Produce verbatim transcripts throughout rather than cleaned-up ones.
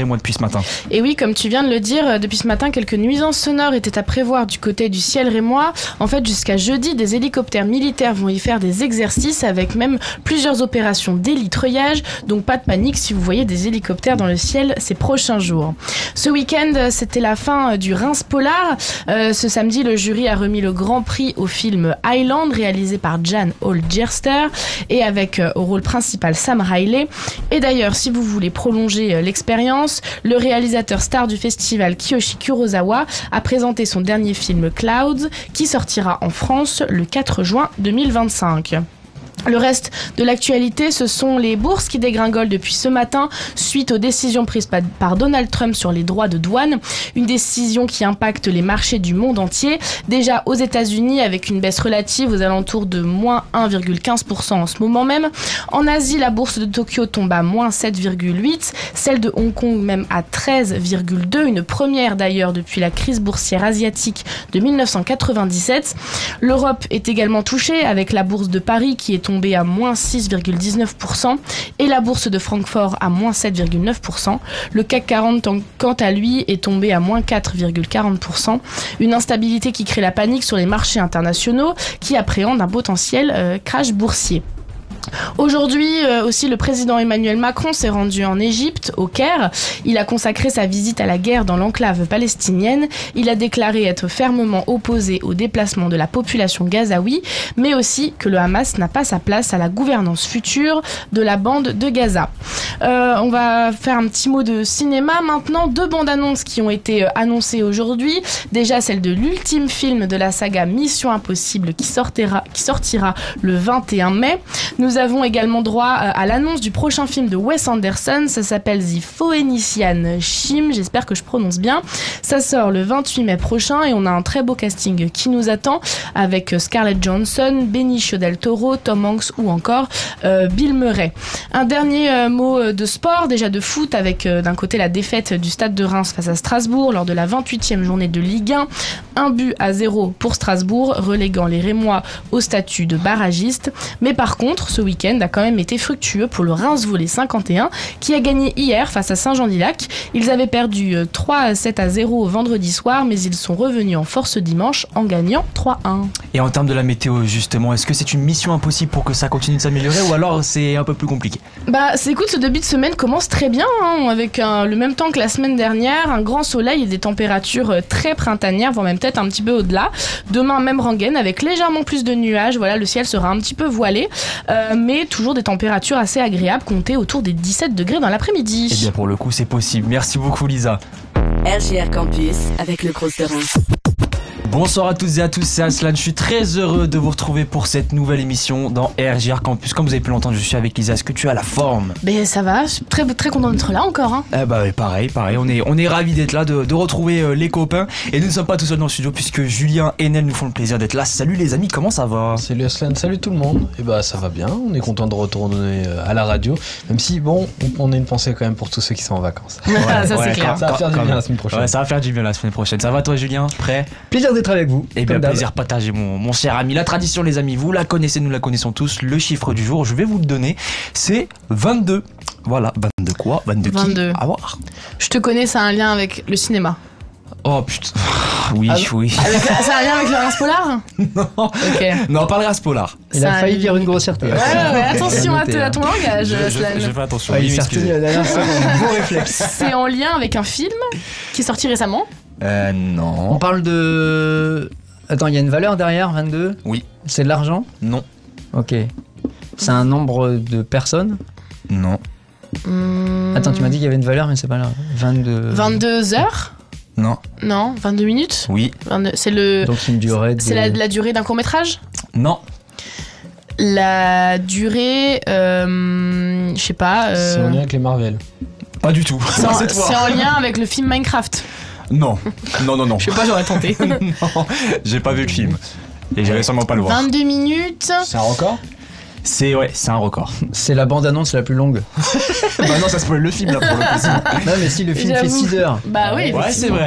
et moi depuis ce matin. Et oui, comme tu viens de le dire, depuis ce matin, quelques nuisances sonores étaient à prévoir du côté du ciel rémois. En fait, jusqu'à jeudi, des hélicoptères militaires vont y faire des exercices avec même plusieurs opérations d'élitreillage. Donc pas de panique si vous voyez des hélicoptères dans le ciel ces prochains jours. Ce week-end, c'était la fin du Reims Polar. Euh, ce samedi, le jury a remis le grand prix au film Highland, réalisé par Jan Holgerster et avec euh, au rôle principal Sam Riley. Et d'ailleurs, si vous voulez prolonger euh, l'expérience, le réalisateur star du festival Kiyoshi Kurosawa a présenté son dernier film Clouds, qui sortira en France le quatre juin deux mille vingt-cinq. Le reste de l'actualité, ce sont les bourses qui dégringolent depuis ce matin suite aux décisions prises par Donald Trump sur les droits de douane. Une décision qui impacte les marchés du monde entier. Déjà aux États-Unis avec une baisse relative aux alentours de moins un virgule quinze pour cent en ce moment même. En Asie, la bourse de Tokyo tombe à moins sept virgule huit, celle de Hong Kong même à treize virgule deux, une première d'ailleurs depuis la crise boursière asiatique de dix-neuf cent quatre-vingt-dix-sept. L'Europe est également touchée avec la bourse de Paris qui est tombée à moins six virgule dix-neuf pour cent et la bourse de Francfort à moins sept virgule neuf pour cent. Le C A C quarante, quant à lui, est tombé à moins quatre virgule quarante pour cent. Une instabilité qui crée la panique sur les marchés internationaux qui appréhendent un potentiel euh, crash boursier. Aujourd'hui euh, aussi, le président Emmanuel Macron s'est rendu en Égypte, au Caire. Il a consacré sa visite à la guerre dans l'enclave palestinienne. Il a déclaré être fermement opposé au déplacement de la population gazaoui, mais aussi que le Hamas n'a pas sa place à la gouvernance future de la bande de Gaza. Euh, on va faire un petit mot de cinéma maintenant. Deux bandes annonces qui ont été annoncées aujourd'hui. Déjà celle de l'ultime film de la saga Mission Impossible qui sortira, qui sortira le vingt et un mai. Nous avons également droit à l'annonce du prochain film de Wes Anderson. Ça s'appelle The Phoenician Scheme. J'espère que je prononce bien. Ça sort le vingt-huit mai prochain et on a un très beau casting qui nous attend avec Scarlett Johansson, Benicio del Toro, Tom Hanks ou encore euh, Bill Murray. Un dernier euh, mot de sport, déjà de foot avec euh, d'un côté la défaite du Stade de Reims face à Strasbourg lors de la vingt-huitième journée de Ligue un. Un but à zéro pour Strasbourg, reléguant les Rémois au statut de barragiste. Mais par contre, ce week-end a quand même été fructueux pour le Reims Volley cinquante et un qui a gagné hier face à Saint-Jean-d'Ilac. Ils avaient perdu trois à sept à zéro vendredi soir, mais ils sont revenus en force dimanche en gagnant trois à un. Et en termes de la météo justement, est-ce que c'est une mission impossible pour que ça continue de s'améliorer ou alors c'est un peu plus compliqué? Bah écoute, ce début de semaine commence très bien hein, avec un, le même temps que la semaine dernière, un grand soleil et des températures très printanières, voire même peut-être un petit peu au-delà. Demain même rengaine avec légèrement plus de nuages, voilà, le ciel sera un petit peu voilé. Euh, mais toujours des températures assez agréables, comptées autour des dix-sept degrés dans l'après-midi. Et bien pour le coup c'est possible. Merci beaucoup Lisa. R J R Campus avec le Crous de Reims. Bonsoir à toutes et à tous, c'est Aslan. Je suis très heureux de vous retrouver pour cette nouvelle émission dans R J R Campus. Comme vous avez pu l'entendre, je suis avec Lisa. Est-ce que tu as la forme? Ben ça va, je suis très, très content d'être là encore. Hein. Eh bah pareil, pareil. On est, on est ravis d'être là, de, de retrouver euh, les copains. Et nous ne sommes pas tout seuls dans le studio puisque Julien et Nel nous font le plaisir d'être là. Salut les amis, comment ça va? Salut Aslan, salut tout le monde. Et bah ça va bien, on est content de retourner à la radio. Même si bon, on a une pensée quand même pour tous ceux qui sont en vacances. Ouais, ça ouais, c'est clair. Ça va faire du bien la semaine prochaine. Ouais, ça va faire du bien la semaine prochaine. Ça va toi Julien? Prêt? Plaisir d'être avec vous. Et bien plaisir partagé mon, mon cher ami. La tradition les amis, vous la connaissez, nous la connaissons tous. Le chiffre du jour, je vais vous le donner, c'est vingt-deux. Voilà, vingt-deux quoi? vingt-deux qui? vingt-deux. À voir. Je te connais, ça a un lien avec le cinéma. Oh putain, oui, ah, oui. Avec, ça a un lien avec le Reims Polar? Non, okay. Non, pas le Reims Polar. Il ça a failli dire une grossièreté. Ouais, ouais, attention à, te, à ton langage. Je, je, je fais attention. Ouais, il s'est retenu la dernière seconde. Bon réflexe. C'est en lien avec un film qui est sorti récemment? Euh, non. On parle de... Attends, il y a une valeur derrière, vingt-deux? Oui. C'est de l'argent? Non. Ok. C'est un nombre de personnes? Non. Mmh. Attends, tu m'as dit qu'il y avait une valeur, mais c'est pas là. vingt-deux... vingt-deux heures? Non. Non, vingt-deux minutes? Oui. vingt-deux... C'est le... Donc c'est une durée de... C'est la, la durée d'un court-métrage? Non. La durée... Euh, je sais pas... Euh... C'est en lien avec les Marvel? Pas du tout. C'est en, c'est en lien avec le film Minecraft? Non. Non, non, non. Je sais pas, j'aurais tenté. Non, j'ai pas vu le film. Et j'allais sûrement pas le voir. vingt-deux minutes. C'est un record? C'est, ouais, c'est un record. C'est la bande-annonce la plus longue. Bah non, ça spoil le film là pour le coup. Non mais si le film J'avoue. fait six heures. Bah oui. Ouais, c'est vrai.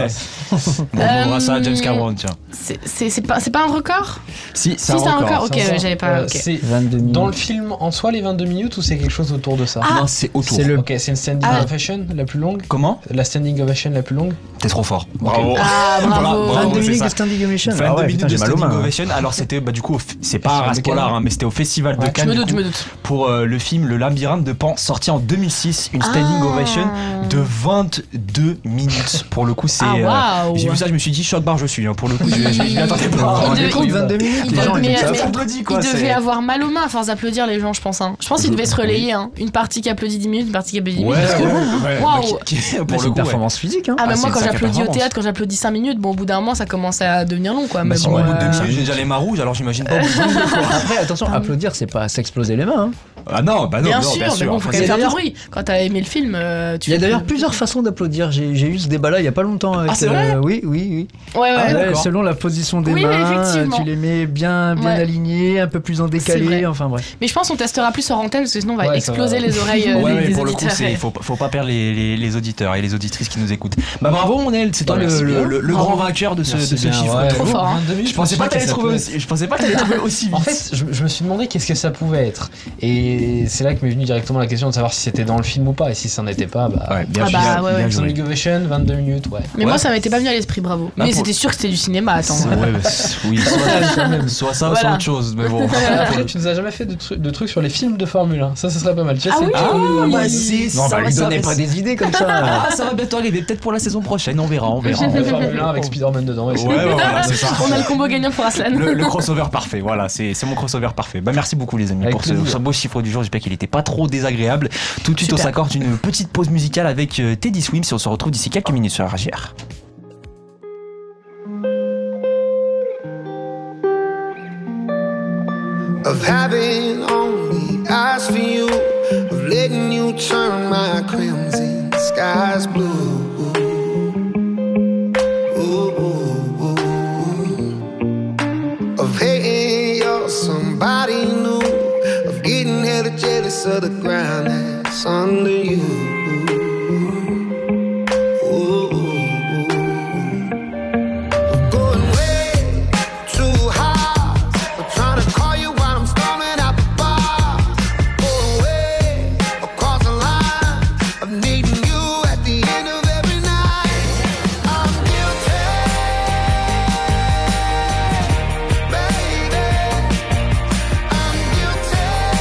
Bon, Euh, on verra ça à James Cameron, tiens. C'est c'est- c'est pas, c'est pas un record? Si, Si, c'est un record. Ok, Ça, ouais, j'avais pas. euh, ok. C'est vingt-deux minutes. dans le film en soi les vingt-deux minutes ou c'est quelque chose autour de ça? Ah, Non, c'est autour. c'est le- Ok, c'est une standing Ah. ovation la plus longue? Comment? La standing ovation la plus longue? T'es trop fort. Bravo. Ah, bravo. Bravo, vingt-deux c'est minutes ça. de standing ovation. vingt-deux Ah ouais, minutes putain, de j'ai mal aux standing mains. ovation. Alors c'était bah du coup au f- c'est pas Festival à de ce point-là, Cannes. hein, mais c'était au festival de Ouais. Je Cannes me du doute, je coup, me doute. pour euh, le film Le Labyrinthe de Pan, sorti en deux mille six, une standing Ah. ovation de vingt-deux minutes. Pour le coup, c'est. Ah, waouh. J'ai vu ça, je me suis dit choc barre, je suis. hein. Pour le coup, je, je, je m'y attendais pas. Vous vous Il rendez devait- compte, il- vingt-deux minutes, il les gens, devait- ils mais- étaient mais- à fond. applaudit quoi. Il devait c'est- avoir mal aux mains à force d'applaudir les gens, je pense. Hein. Je pense qu'il devait se relayer. Hein. Une partie qui applaudit dix minutes, une partie qui applaudit dix Ouais, minutes. parce que- ouais, ouais. Waouh. Bah, qui- qui- Mais Pour c'est le une coup, ouais. performance physique. Hein. Ah, mais Ah, moi, c'est quand une sacrée j'applaudis au performance. théâtre, quand j'applaudis cinq minutes, bon, au bout d'un moment, ça commence à devenir long, quoi. Bah, Mais si bon, au bout de euh, deux minutes, j'ai déjà les mains rouges, alors j'imagine pas. au bout de vingt-deux fois. Après, attention, applaudir, c'est pas s'exploser les mains. Hein. Ah non, bah non, Bien non, sûr, bien mais sûr. bon, faut Enfin, quand même faire du d'ailleurs- bruit. Quand t'as aimé le film, euh, tu Il y a fais d'ailleurs plus- plusieurs façons d'applaudir. J'ai j'ai eu ce débat-là il y a pas longtemps. Avec, Ah, c'est vrai euh, oui, oui, oui. Ouais, ouais. Ah, Ouais, d'accord. selon la position des Oui, mains, effectivement. tu les mets bien, bien Ouais. alignés, un peu plus en C'est décalé. vrai. Enfin bref. Mais je pense qu'on testera plus hors antenne parce que sinon on va Ouais, ça exploser va. les oreilles euh, Ouais, des, ouais, des pour le coup, auditeurs. c'est, faut, pas- faut pas perdre les, les, les auditeurs et les auditrices qui nous écoutent. Bah bravo, Monel, c'est toi Bah, le, merci le, bien. le- le Bravo. grand vainqueur de ce, Merci de ce bien, chiffre. ouais. Trop fort, hein. vingt-deux minutes, Je pensais pas que que t'allais ça trouver pouvait- aussi, je pensais pas que t'allais trouver aussi vite. En fait, je, je me suis demandé qu'est-ce que ça pouvait être. Et c'est là que m'est venue directement la question de savoir si c'était dans le film ou pas. Et si ça n'était pas, bah. Ouais, bien Ah joué, bah, bien- ouais, ouais. bien joué. Standing ovation, vingt-deux minutes, ouais. Mais Ouais. moi ça m'était pas venu à l'esprit, bravo. Bah, mais pour- c'était sûr que c'était du cinéma, attends. C'est- ouais, bah, c'est- oui, soit, soit ça, soit Voilà. autre chose, mais bon. Après, tu nous as jamais fait de, tru- de trucs sur les films de Formule un. Ça, ça serait pas mal. Tu sais, Ah c'est- oui, Ah, oui, bah, oui. c'est Non, ça, bah, lui ça, donnez ça- pas des idées comme ça. Ah, ça va bientôt arriver, peut-être pour la saison prochaine, on verra, on verra. de Formule un avec Spider-Man dedans. Ouais, ouais, voilà, c'est ça. On a le combo gagnant pour Aslan. Le, le crossover parfait, voilà, c'est c'est mon crossover parfait. Bah merci beaucoup les amis Avec pour ce, plaisir. ce beau chiffre du jour. J'espère qu'il était pas trop désagréable. Tout de suite on Super. s'accorde une petite pause musicale avec euh, Teddy Swims et on se retrouve d'ici quelques minutes sur R J R. Of having only eyes for you, of letting you turn my crimson skies blue. Ooh, ooh, ooh. Of hating you're somebody new, of getting hella jealous of the ground that's under you. Ooh, ooh, ooh. Of going way too hard, of trying to call you while I'm storming out the bar. Going way across the line, of needing you at the end of every night. I'm guilty, baby. I'm guilty,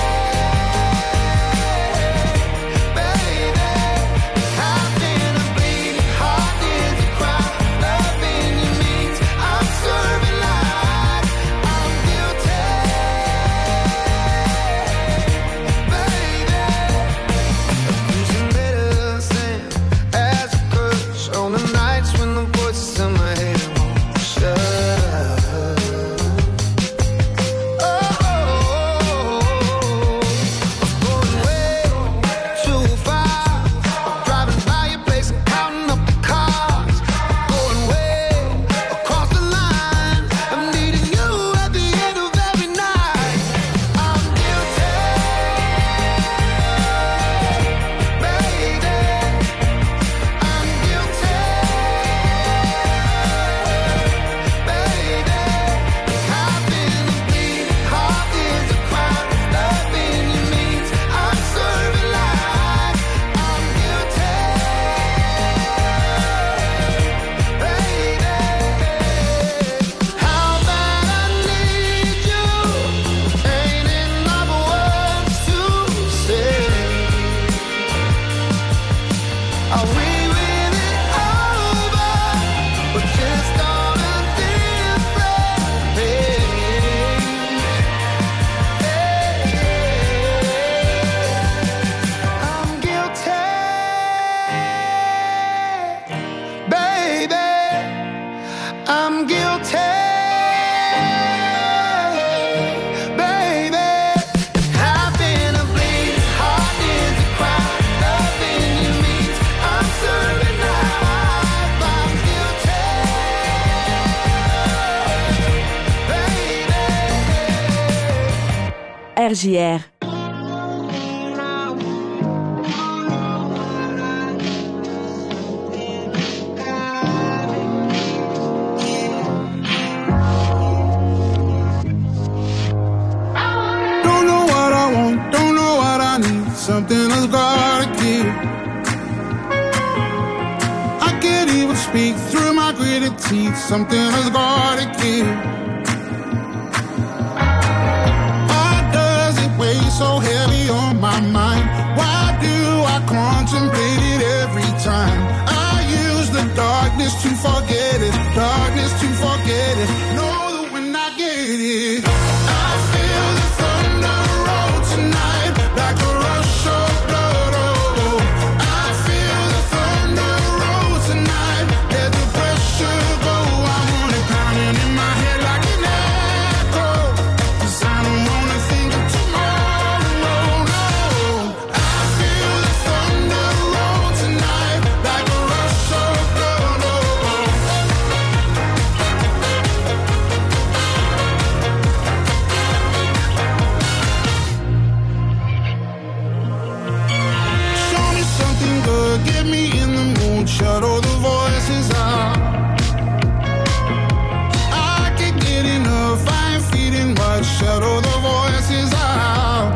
baby. I've been a bleeding heart is a crime. Loving you means I'm serving life. I'm guilty, baby. Using medicine as a crutch on the nights when the voices in my head won't shut up. Oh, of going way too far, of driving by your place and counting up the cars. Going way across the line, I'm needing you at the end of every night. I'm guilty, baby. I'm guilty, baby. I've been a bleeding heart is a crime. Loving you means I'm serving life. I'm guilty, baby. How bad I need you, ain't enough words to say. Are we really over, or just on a different page? I'm guilty, baby. I'm guilty, baby. I've been a bleeding heart is a crime. Loving you means I'm serving life. I'm guilty, baby. R J R. speak through my gritted teeth. Something has gotta give. Why does it weigh so heavy on my mind? Why do I contemplate it every time? I use the darkness to forget it, darkness to forget it. Know that when I get it, I feel the thunder roll tonight, like a rush of blood. Oh, I feel the thunder roll tonight. Let the pressure go. I want it pounding in my head like an echo, 'cause I don't wanna think of tomorrow. No, I feel the thunder roll tonight, like a rush of blood. Oh. Show me something good, get me in the mood, shut all the voices out. I can't get enough, I ain't feeling much, shut all the voices out.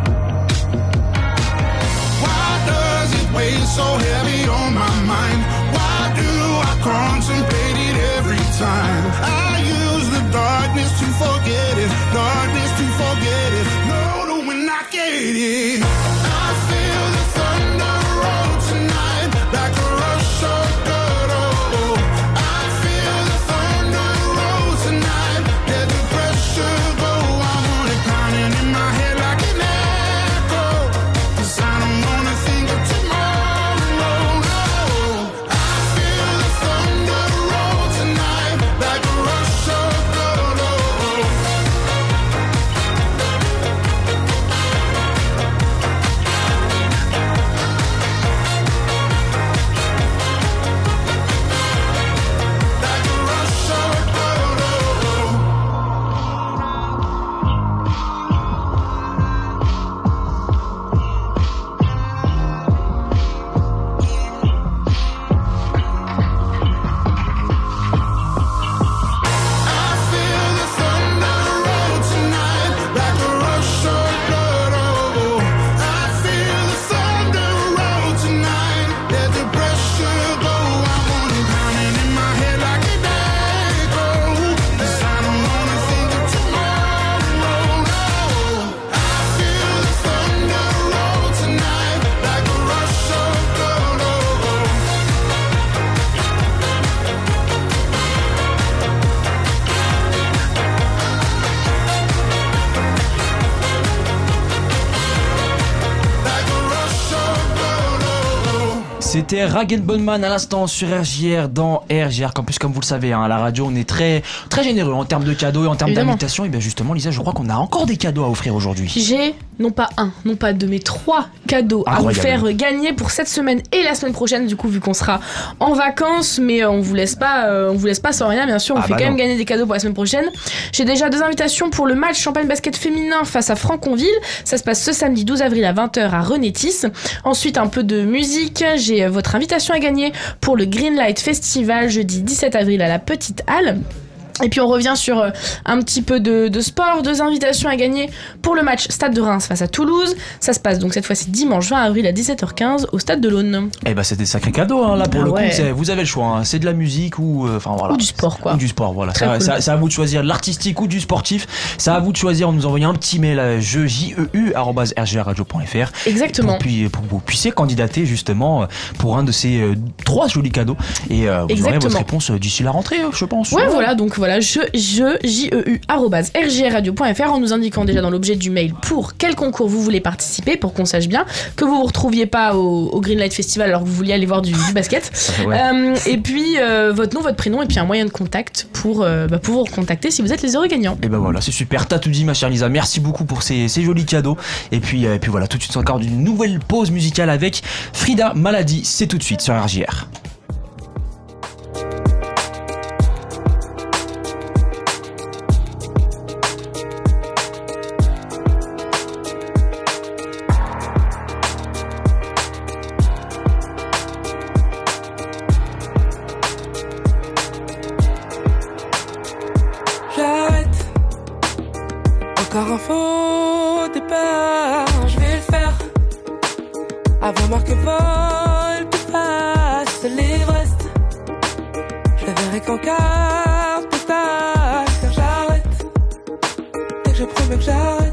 Why does it weigh so heavy on my mind? Why do I contemplate it every time? I use the darkness to forget it, darkness to forget it. No, no, when I get it, I feel the thunder roll tonight, like a rush of blood. Oh, I feel the thunder roll tonight. Let the pressure go. I want it pounding in my head like an echo, 'cause I don't wanna think of tomorrow. No, I feel the thunder roll tonight, like a rush of blood. Oh. Like a rush of blood. Oh. I feel the thunder roll tonight, like a rush of blood. Oh, I feel the thunder roll tonight. Let the pressure go. I want it pounding in my head like an echo, 'cause I don't wanna think of tomorrow. No, I feel the thunder roll tonight, like a rush of blood. Oh. Like a rush of blood. Oh. C'était Rag Bonman à l'instant sur R J R dans R J R Campus. Comme vous le savez, hein, à la radio, on est très, très généreux en termes de cadeaux et en termes Évidemment. d'invitations. Et bien justement, Lisa, je crois qu'on a encore des cadeaux à offrir aujourd'hui. J'ai non pas un, non pas deux, mais trois cadeaux à vous Incroyable. faire gagner pour cette semaine et la semaine prochaine. Du coup, vu qu'on sera en vacances, mais euh, on vous laisse pas, euh, on vous laisse pas sans rien, bien sûr. On Ah fait bah quand non. même gagner des cadeaux pour la semaine prochaine. J'ai déjà deux invitations pour le match Champagne Basket féminin face à Franconville. Ça se passe ce samedi douze avril à vingt heures à Renétis. Ensuite, un peu de musique. J'ai euh, votre invitation à gagner pour le Greenlight Festival jeudi dix-sept avril à la Petite Halle. Et puis on revient sur euh, un petit peu de, de sport, deux invitations à gagner pour le match Stade de Reims face à Toulouse. Ça se passe donc cette fois-ci dimanche vingt avril à dix-sept heures quinze au Stade de l'Aune. Eh ben c'est des sacrés cadeaux hein, là pour Ah le ouais. coup. c'est- Vous avez le choix. Hein. C'est de la musique ou euh, enfin voilà. Ou du sport, quoi. Ou du sport voilà. Très Ça- cool. ça- C'est à vous de choisir de l'artistique ou du sportif. C'est à vous de choisir. Nous envoyer un petit mail à jeu j e u arobase r g r radio point f r. Exactement. Pour, puis- pour que vous puissiez candidater justement euh, pour un de ces euh, trois jolis cadeaux et euh, vous aurez Exactement. votre réponse euh, d'ici la rentrée, euh, je pense. Ouais, voilà, donc voilà, je, je, j e u arobase r j r radio point f r en nous indiquant déjà dans l'objet du mail pour quel concours vous voulez participer, pour qu'on sache bien que vous vous retrouviez pas au, au Greenlight Festival alors que vous vouliez aller voir du, du basket. Ouais. Euh, et puis euh, votre nom, votre prénom et puis un moyen de contact pour, euh, bah, pour vous recontacter si vous êtes les heureux gagnants. Et ben voilà, c'est super, t'as tout dit ma chère Lisa, merci beaucoup pour ces, ces jolis cadeaux. Et puis, euh, et puis voilà, tout de suite encore d'une nouvelle pause musicale avec Frida Maladie, c'est tout de suite sur R J R. J'arrête. Encore un faux départ, je vais le faire. Avant Marc Vol te passe les en carte postale. Car j'arrête, dès que je promets que j'arrête.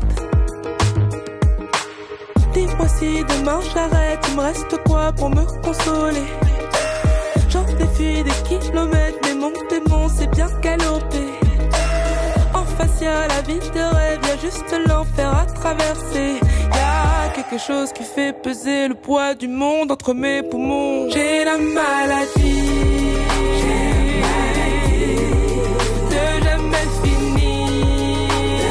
Dis-moi si demain j'arrête, il me reste quoi pour me consoler? J'en défie des kilomètres, mais mon démon c'est bien galopé. En face y'a la vie de rêve, y'a juste l'enfer à traverser. Y'a quelque chose qui fait peser le poids du monde entre mes poumons. J'ai la maladie de jamais finir.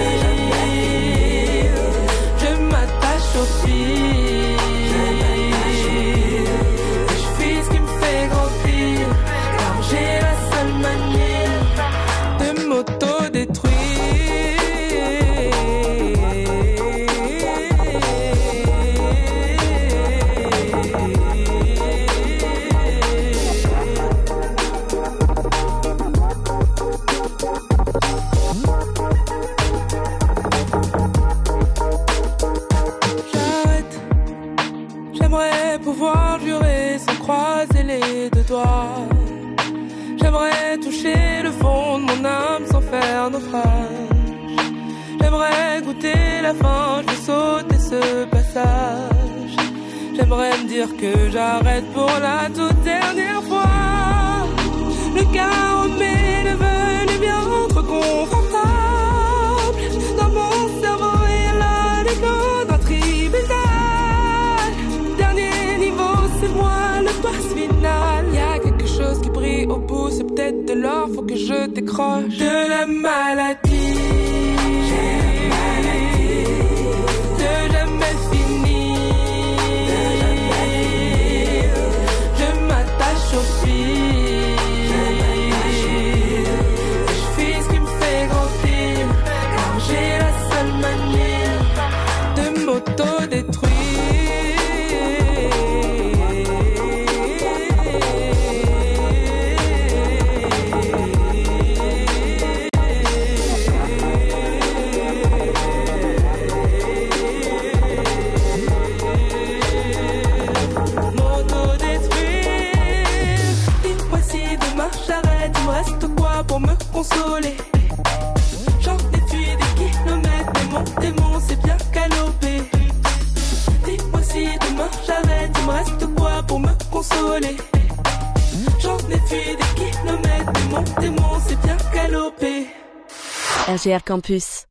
Je m'attache au fil, je fais ce qui me fait grandir. Car j'ai la seule manière de m'auto-détruire. J'aimerais pouvoir jurer sans croiser les deux doigts. J'aimerais toucher le fond de mon âme sans faire naufrage. J'aimerais goûter la fin, je veux sauter ce passage. J'aimerais me dire que j'arrête pour la toute dernière fois. Le chaos m'est devenu bien trop confortable. Dans mon cerveau il y a des codes d'un tribunal. C'est moi le boss final. Y'a quelque chose qui brille au bout, c'est peut-être de l'or, faut que je décroche de la maladie. J'ai la maladie de jamais finir. De jamais finir. Je m'attache au fil, je fais ce qui me fait grandir. Car j'ai la seule manière de m'auto-détruire. Pour me consoler, j'en défie des kilomètres, mais mon démon c'est bien galopé. Dis-moi si demain j'arrête, il me reste quoi pour me consoler? J'en défie des kilomètres, mais mon démon c'est bien galopé. R G R Campus.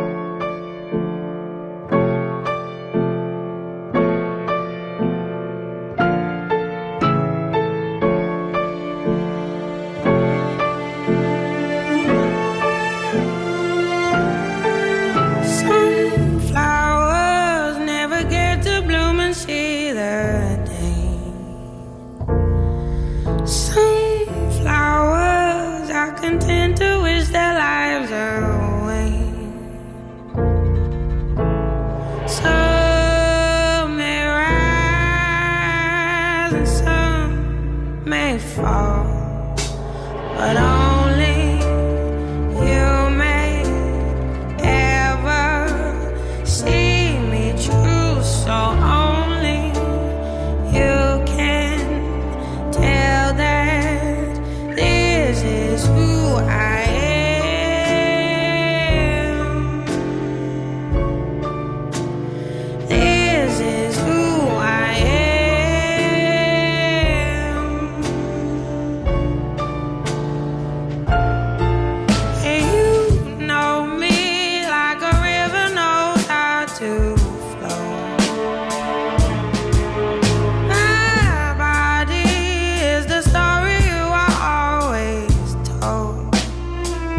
Content to wish their lives away. Some may rise and some may fall, but only you may ever see me true. So only you can tell that this is who I am. This is who I am. And you know me like a river knows how to flow. My body is the story you are always told.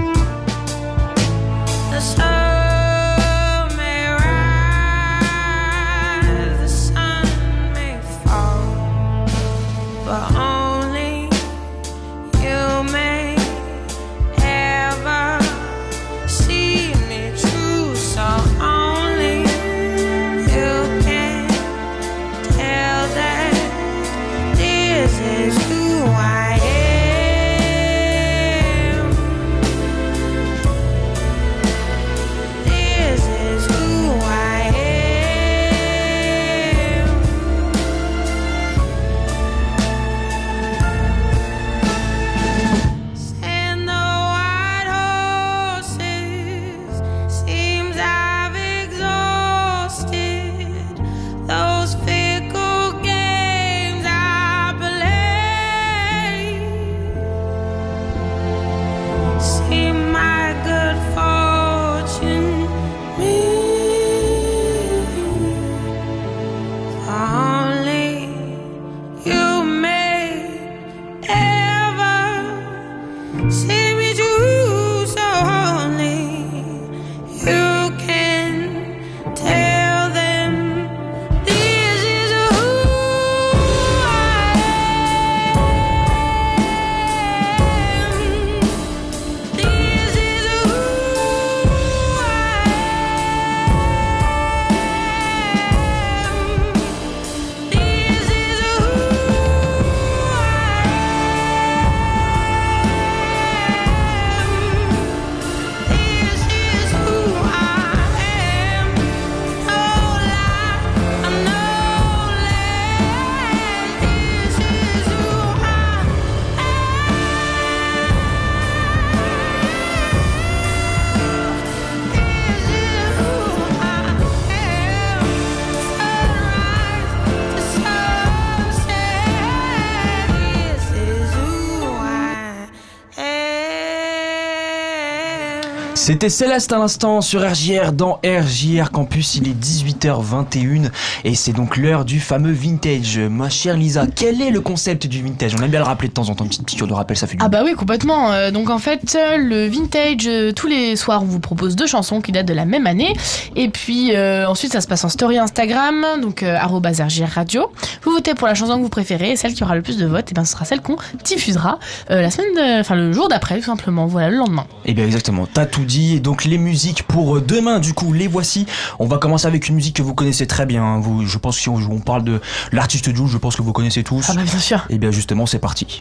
C'était Céleste à l'instant sur R J R dans R J R Campus, il est dix-huit heures vingt et une et c'est donc l'heure du fameux vintage. Ma chère Lisa, quel est le concept du vintage? On aime bien le rappeler de temps en temps, une petite piqûre de rappel, ça fait du Ah bien. bah oui, complètement. Euh, donc en fait, euh, le vintage, euh, tous les soirs, on vous propose deux chansons qui datent de la même année. Et puis euh, ensuite, ça se passe en story Instagram, donc euh, arobase R J R Radio. Vous votez pour la chanson que vous préférez et celle qui aura le plus de votes, et ben ce sera celle qu'on diffusera euh, la semaine, de... enfin le jour d'après, tout simplement. Voilà, le lendemain. Et bien exactement, t'as tout dit. Et donc les musiques pour demain, du coup, les voici. On va commencer avec une musique que vous connaissez très bien. Vous, je pense que si on, on parle de l'artiste Jul, je pense que vous connaissez tous. Ah bah bien sûr. Et bien justement, c'est parti.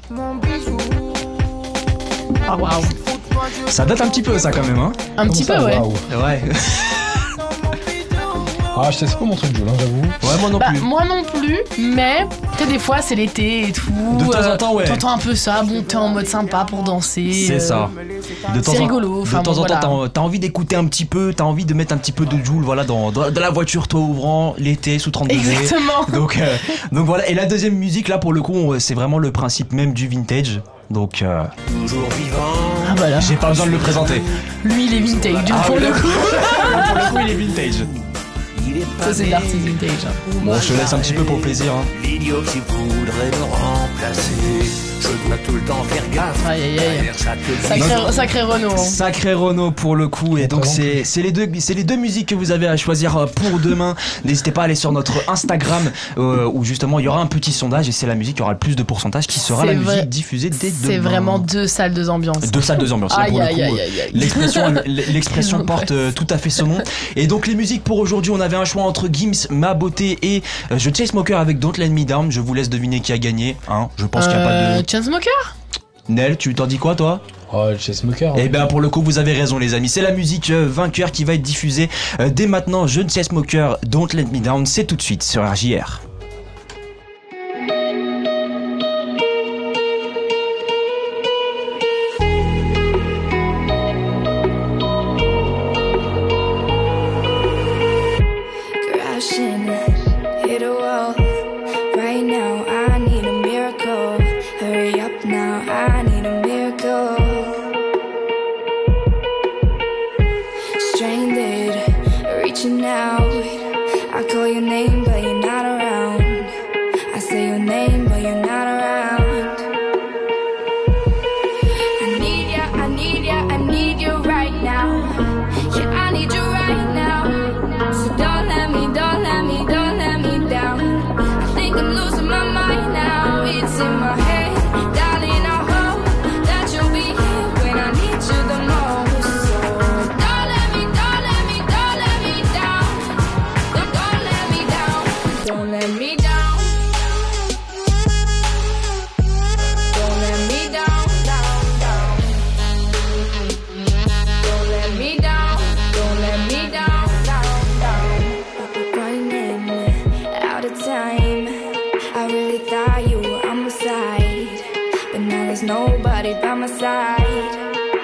Ah waouh. Ça date un petit peu ça quand même, hein. Un petit peu, ça, ouais. waouh. Ouais. Ah, je sais, c'est pas mon truc, Jules, hein, j'avoue. Ouais, moi non Bah, plus. moi non plus, mais tu sais, des fois c'est l'été et tout. De temps en temps, ouais. T'entends un peu ça, bon, t'es en mode sympa pour danser. C'est euh, ça. De temps c'est en- rigolo, enfin, de temps bon, en temps, voilà. t'as, t'as envie d'écouter un petit peu, t'as envie de mettre un petit peu de Jul, voilà, dans, dans, dans la voiture, toi ouvrant, l'été, sous trente degrés. Exactement. Donc, euh, donc voilà. Et la deuxième musique, là, pour le coup, on- c'est vraiment le principe même du vintage. Donc, euh, Ah bah là, j'ai pas besoin de le présenter. lui il est vintage, Ah, pour oui, le là. coup. Pour le coup, il est vintage. Ça c'est de l'artiste vintage. hein. Bon, je te laisse un petit peu pour le plaisir. Hein. L'idiot qui voudrait me remplacer, je dois tout le temps faire gaffe. Aïe aïe aïe. Derrière chaque Sacré, sacré Renault. hein. Sacré Renault pour le coup. Et donc c'est c'est les deux c'est les deux musiques que vous avez à choisir pour demain. N'hésitez pas à aller sur notre Instagram euh, où justement il y aura un petit sondage et c'est la musique qui aura le plus de pourcentage qui sera C'est la musique vrai. diffusée dès demain. C'est vraiment deux salles, deux ambiances. deux salles, deux ambiances. Là, pour Aïe le aïe coup, aïe aïe aïe. L'expression, l'expression Quelle porte euh, tout à fait son nom. Et donc les musiques pour aujourd'hui, on avait un choix entre Gims, Ma Beauté et euh, The Chainsmokers avec Don't Let Me Down. Je vous laisse deviner qui a gagné. Hein. Je pense qu'il n'y a pas Euh, de. Chainsmokers. Nel, tu t'en dis quoi toi? Oh, le Chainsmokers. Eh bien pour le coup vous avez raison les amis, c'est la musique euh, vainqueur qui va être diffusée euh, dès maintenant. The Chainsmokers, Don't Let Me Down, c'est tout de suite sur R J R. Crashing, hit a wall. Right now, I need a miracle. Hurry up now, I need a miracle. Stranded, reaching out. I call your name, but you're not around. I say your name, but you're not around. I need ya, I need ya, I need you right now. Yeah, I need you right now. So don't let me, don't let me, don't let me down. I think I'm losing my mind now. It's in my head, darling. I hope that you'll be here when I need you the most. So don't let me, don't let me, don't let me down. Don't, don't let me down. Don't let me down. Don't let me down, down, down. Don't let me down. Don't let me down, down, down. Running out of time. I really thought you were on my side, but now there's nobody by my side.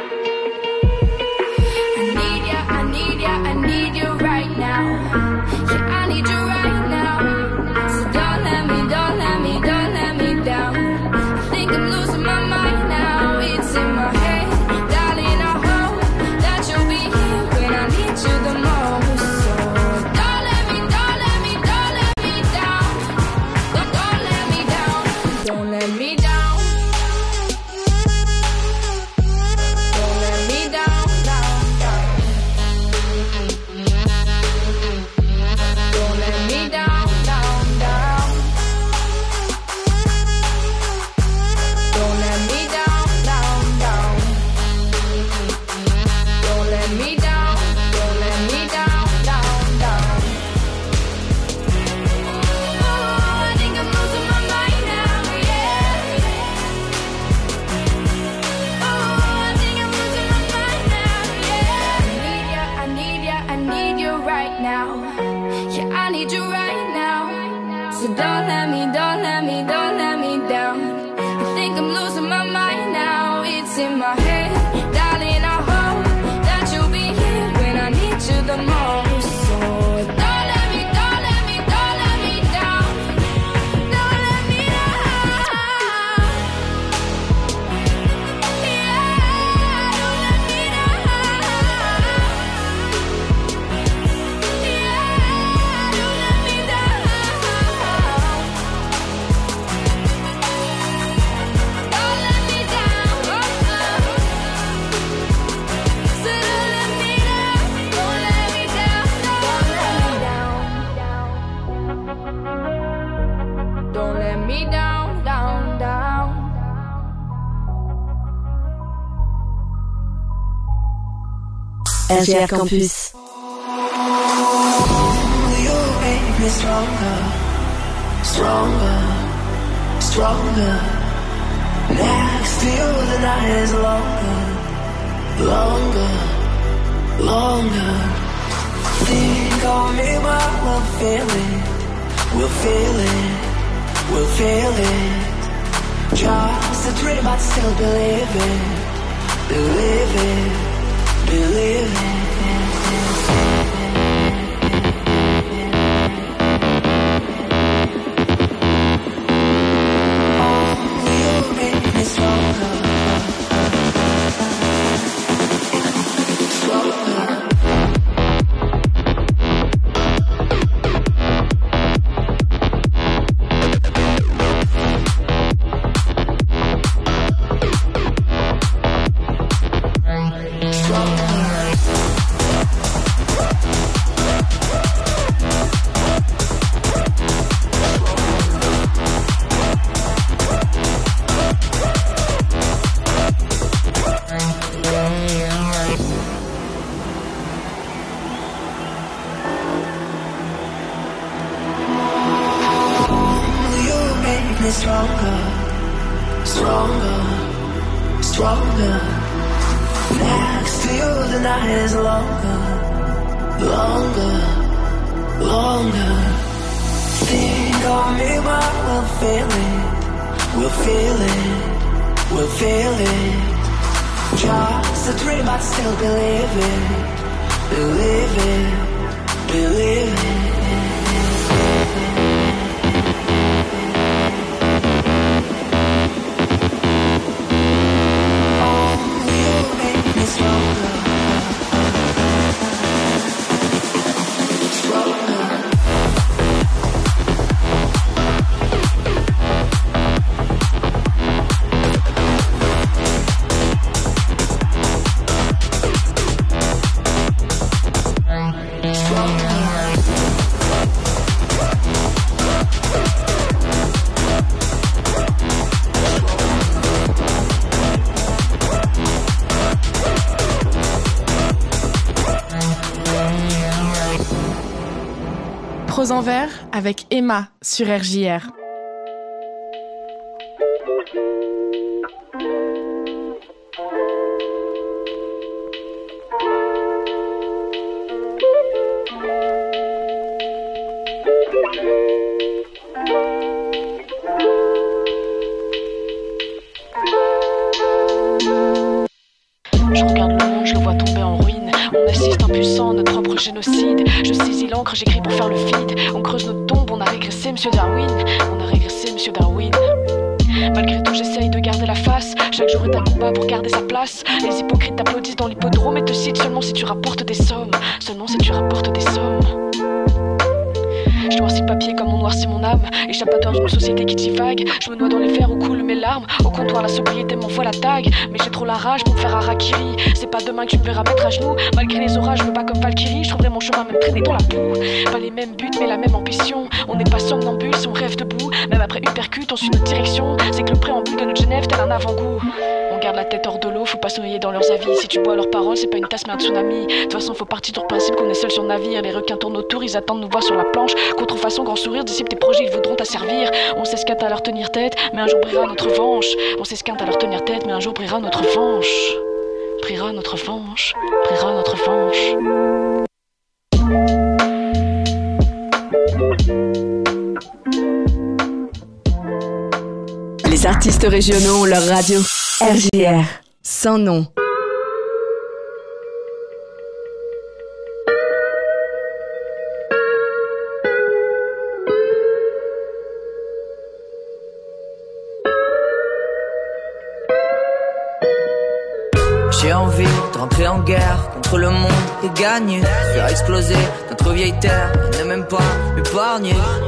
I need ya, I need ya, I need you right now. Yeah, I need you right now. So don't let me, don't let me, don't let me down. I think I'm losing my mind now. It's in my head, darling. I hope that you'll be here when I need you the most. So don't let me, don't let me, don't let me down. Don't, don't let me down. Don't let me down. Don't let me down, down, down. Don't let me down, down, down. Don't let me down, down, down. Don't let me down, don't let me down, down, down. Oh, I think I'm losing my mind now, yeah. Oh, I think I'm losing my mind now, yeah. I need ya, I need ya, I need you right now. Yeah, I need you right now. So don't let me, don't let me, don't let me down. I think I'm losing my mind now. It's in my head, darling. I hope that you'll be here when I need you the most. So don't let me, don't let me, don't let me down. Don't let me down. Yeah, don't let me down. R G R Campus. You make me stronger, stronger, stronger. Next to you the night is longer, longer, longer. Think of me while we're feeling, we're feeling, we're feeling. Just a dream but still believe it, believe it, believe it. Stronger, stronger, stronger. Next to you the night is longer, longer, longer. Think of me while we're feeling, we're feeling, we're feeling. Just a dream but still believe it, believe it, believe it. Pros en verre avec Emma sur R J R. Je regarde le monde, je le vois tomber en ruine. On assiste impuissant à notre propre génocide. Je saisis l'encre, j'écris pour faire le vide. On creuse notre tombe, on a régressé, monsieur Darwin. On a régressé, monsieur Darwin. Malgré tout, j'essaye de garder la face. Chaque jour est un combat pour garder sa place. Les hypocrites t'applaudissent dans l'hippodrome et te citent seulement si tu rapportes des sommes. Seulement si tu rapportes des sommes. Je noircis le papier comme on noircit mon âme. Échappatoire d'une société qui divague. Je me noie dans les verres où coulent mes larmes. Au comptoir la sobriété m'envoie la tag. Mais j'ai trop la rage pour me faire harakiri. C'est pas demain que tu me verras mettre à genoux. Malgré les orages, je me bats comme Valkyrie. Je trouverai mon chemin même traîné dans la boue. Pas les mêmes buts mais la même ambition. On n'est pas somnambule si on rêve debout. Même après Uppercut on suit notre direction. C'est que le préambule de notre Genève tel un avant-goût. On garde la tête hors de l'eau, faut pas se noyer dans leurs avis. Si tu bois leurs paroles, c'est pas une tasse mais un tsunami. De toute façon faut partir du principe qu'on est seul sur le navire. Les requins tournent autour, ils attendent nous voir sur la planche. Contrefaçon, grand sourire, disciple tes projets, ils voudront t'asservir. On s'esquinte à leur tenir tête, mais un jour brillera notre venche. On s'esquinte à leur tenir tête, mais un jour brillera notre venche. Brillera notre venche, brillera notre venche. Les artistes régionaux ont leur radio. R J R, sans nom. J'ai envie de rentrer en guerre contre le monde et gagner, faire exploser notre vieille terre et ne même pas m'épargner.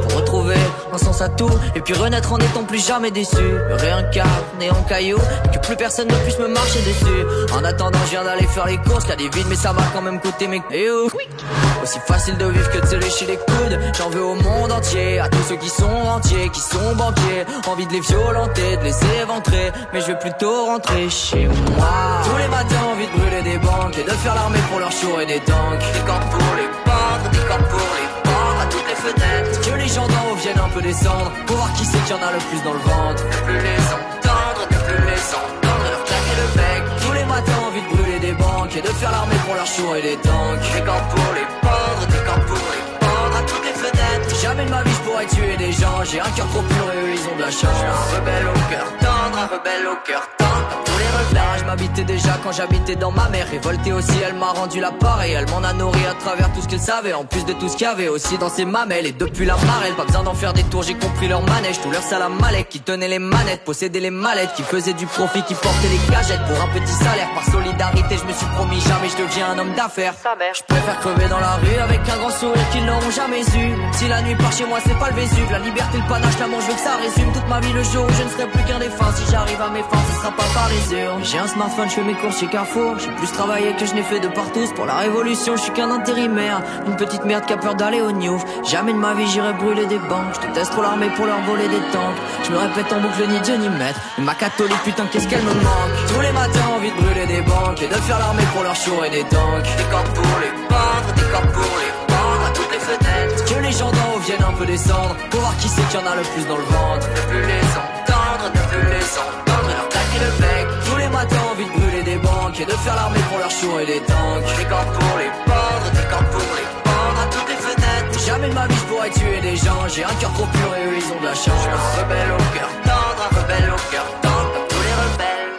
retrouver un sens à tout, et puis renaître en n'étant plus jamais déçu. Me réincarner en caillou, et que plus personne ne puisse me marcher dessus. En attendant, je viens d'aller faire les courses, qu'il y a des vides, mais ça m'a quand même coûté mes cailloux. Aussi facile de vivre que de se lécher les coudes. J'en veux au monde entier, à tous ceux qui sont entiers, qui sont banquiers. Envie de les violenter, de les éventrer, mais je vais plutôt rentrer chez moi. Tous les matins, envie de brûler des banques et de faire l'armée pour leurs choux et des tanks. Des cordes pour les pendre, des cordes pour les pendre à toutes les fenêtres. Que les gens d'en haut viennent un peu descendre pour voir qui c'est qu'il y en a le plus dans le ventre. Ne plus les entendre, ne plus les entendre, leur claquer le bec. Tous les matins, envie de brûler des banques et de faire l'armée pour leurs choux et des tanks. Des cordes pour les pendre, des cordes pour les pendre à toutes les fenêtres. Jamais de ma vie je pourrais tuer des gens. J'ai un cœur trop pur et eux ils ont de la chance. Je suis un rebelle au cœur tendre, un rebelle au cœur tendre. Comme tous les rebelles. Je m'habitais déjà quand j'habitais dans ma mère. Révoltée aussi, elle m'a rendu l'appareil. Elle m'en a nourri à travers tout ce qu'elle savait. En plus de tout ce qu'il y avait aussi dans ses mamelles. Et depuis la marelle, pas besoin d'en faire des tours. J'ai compris leur manège, tout leur salam malek. Qui tenait les manettes, possédait les mallettes. Qui faisait du profit, qui portait les gadgets pour un petit salaire. Par solidarité, je me suis promis jamais je deviens un homme d'affaires. Je préfère crever dans la rue avec un grand sourire qu'ils n'auront jamais eu. Si la nuit par chez moi c'est pas le Vésuve, la liberté, le panache, l'amour, je veux que ça résume toute ma vie le jour où je ne serai plus qu'un défunt. Si j'arrive à mes fins, ce sera pas par les urnes. J'ai un smartphone, je fais mes courses chez Carrefour. J'ai plus travaillé que je n'ai fait de partout. Pour la révolution, je suis qu'un intérimaire. Une petite merde qui a peur d'aller au Newf. Jamais de ma vie j'irai brûler des banques. Je déteste trop l'armée pour leur voler des tanks. Je me répète en boucle ni Dieu ni maître. Mais ma catholique, putain, qu'est-ce qu'elle me manque. Tous les matins, envie de brûler des banques et de faire l'armée pour leurs choux et des tanks. Des cordes pour les pendre, des cordes pour les pendre à toutes les fenêtres. Que les gens d'en haut viennent un peu descendre pour voir qui c'est qu'il y en a le plus dans le ventre. Ne plus les entendre, ne plus les entendre, leur claquer le bec. Tous les matins, envie de brûler des banques et de faire l'armée pour leurs choux et des tanks. Des cordes pour les pendre, des cordes pour les pendre à toutes les fenêtres. Jamais de ma vie je pourrais tuer des gens. J'ai un cœur trop pur et eux ils ont de la chance. Je suis un rebelle au cœur tendre, un rebelle au cœur tendre, comme tous les rebelles.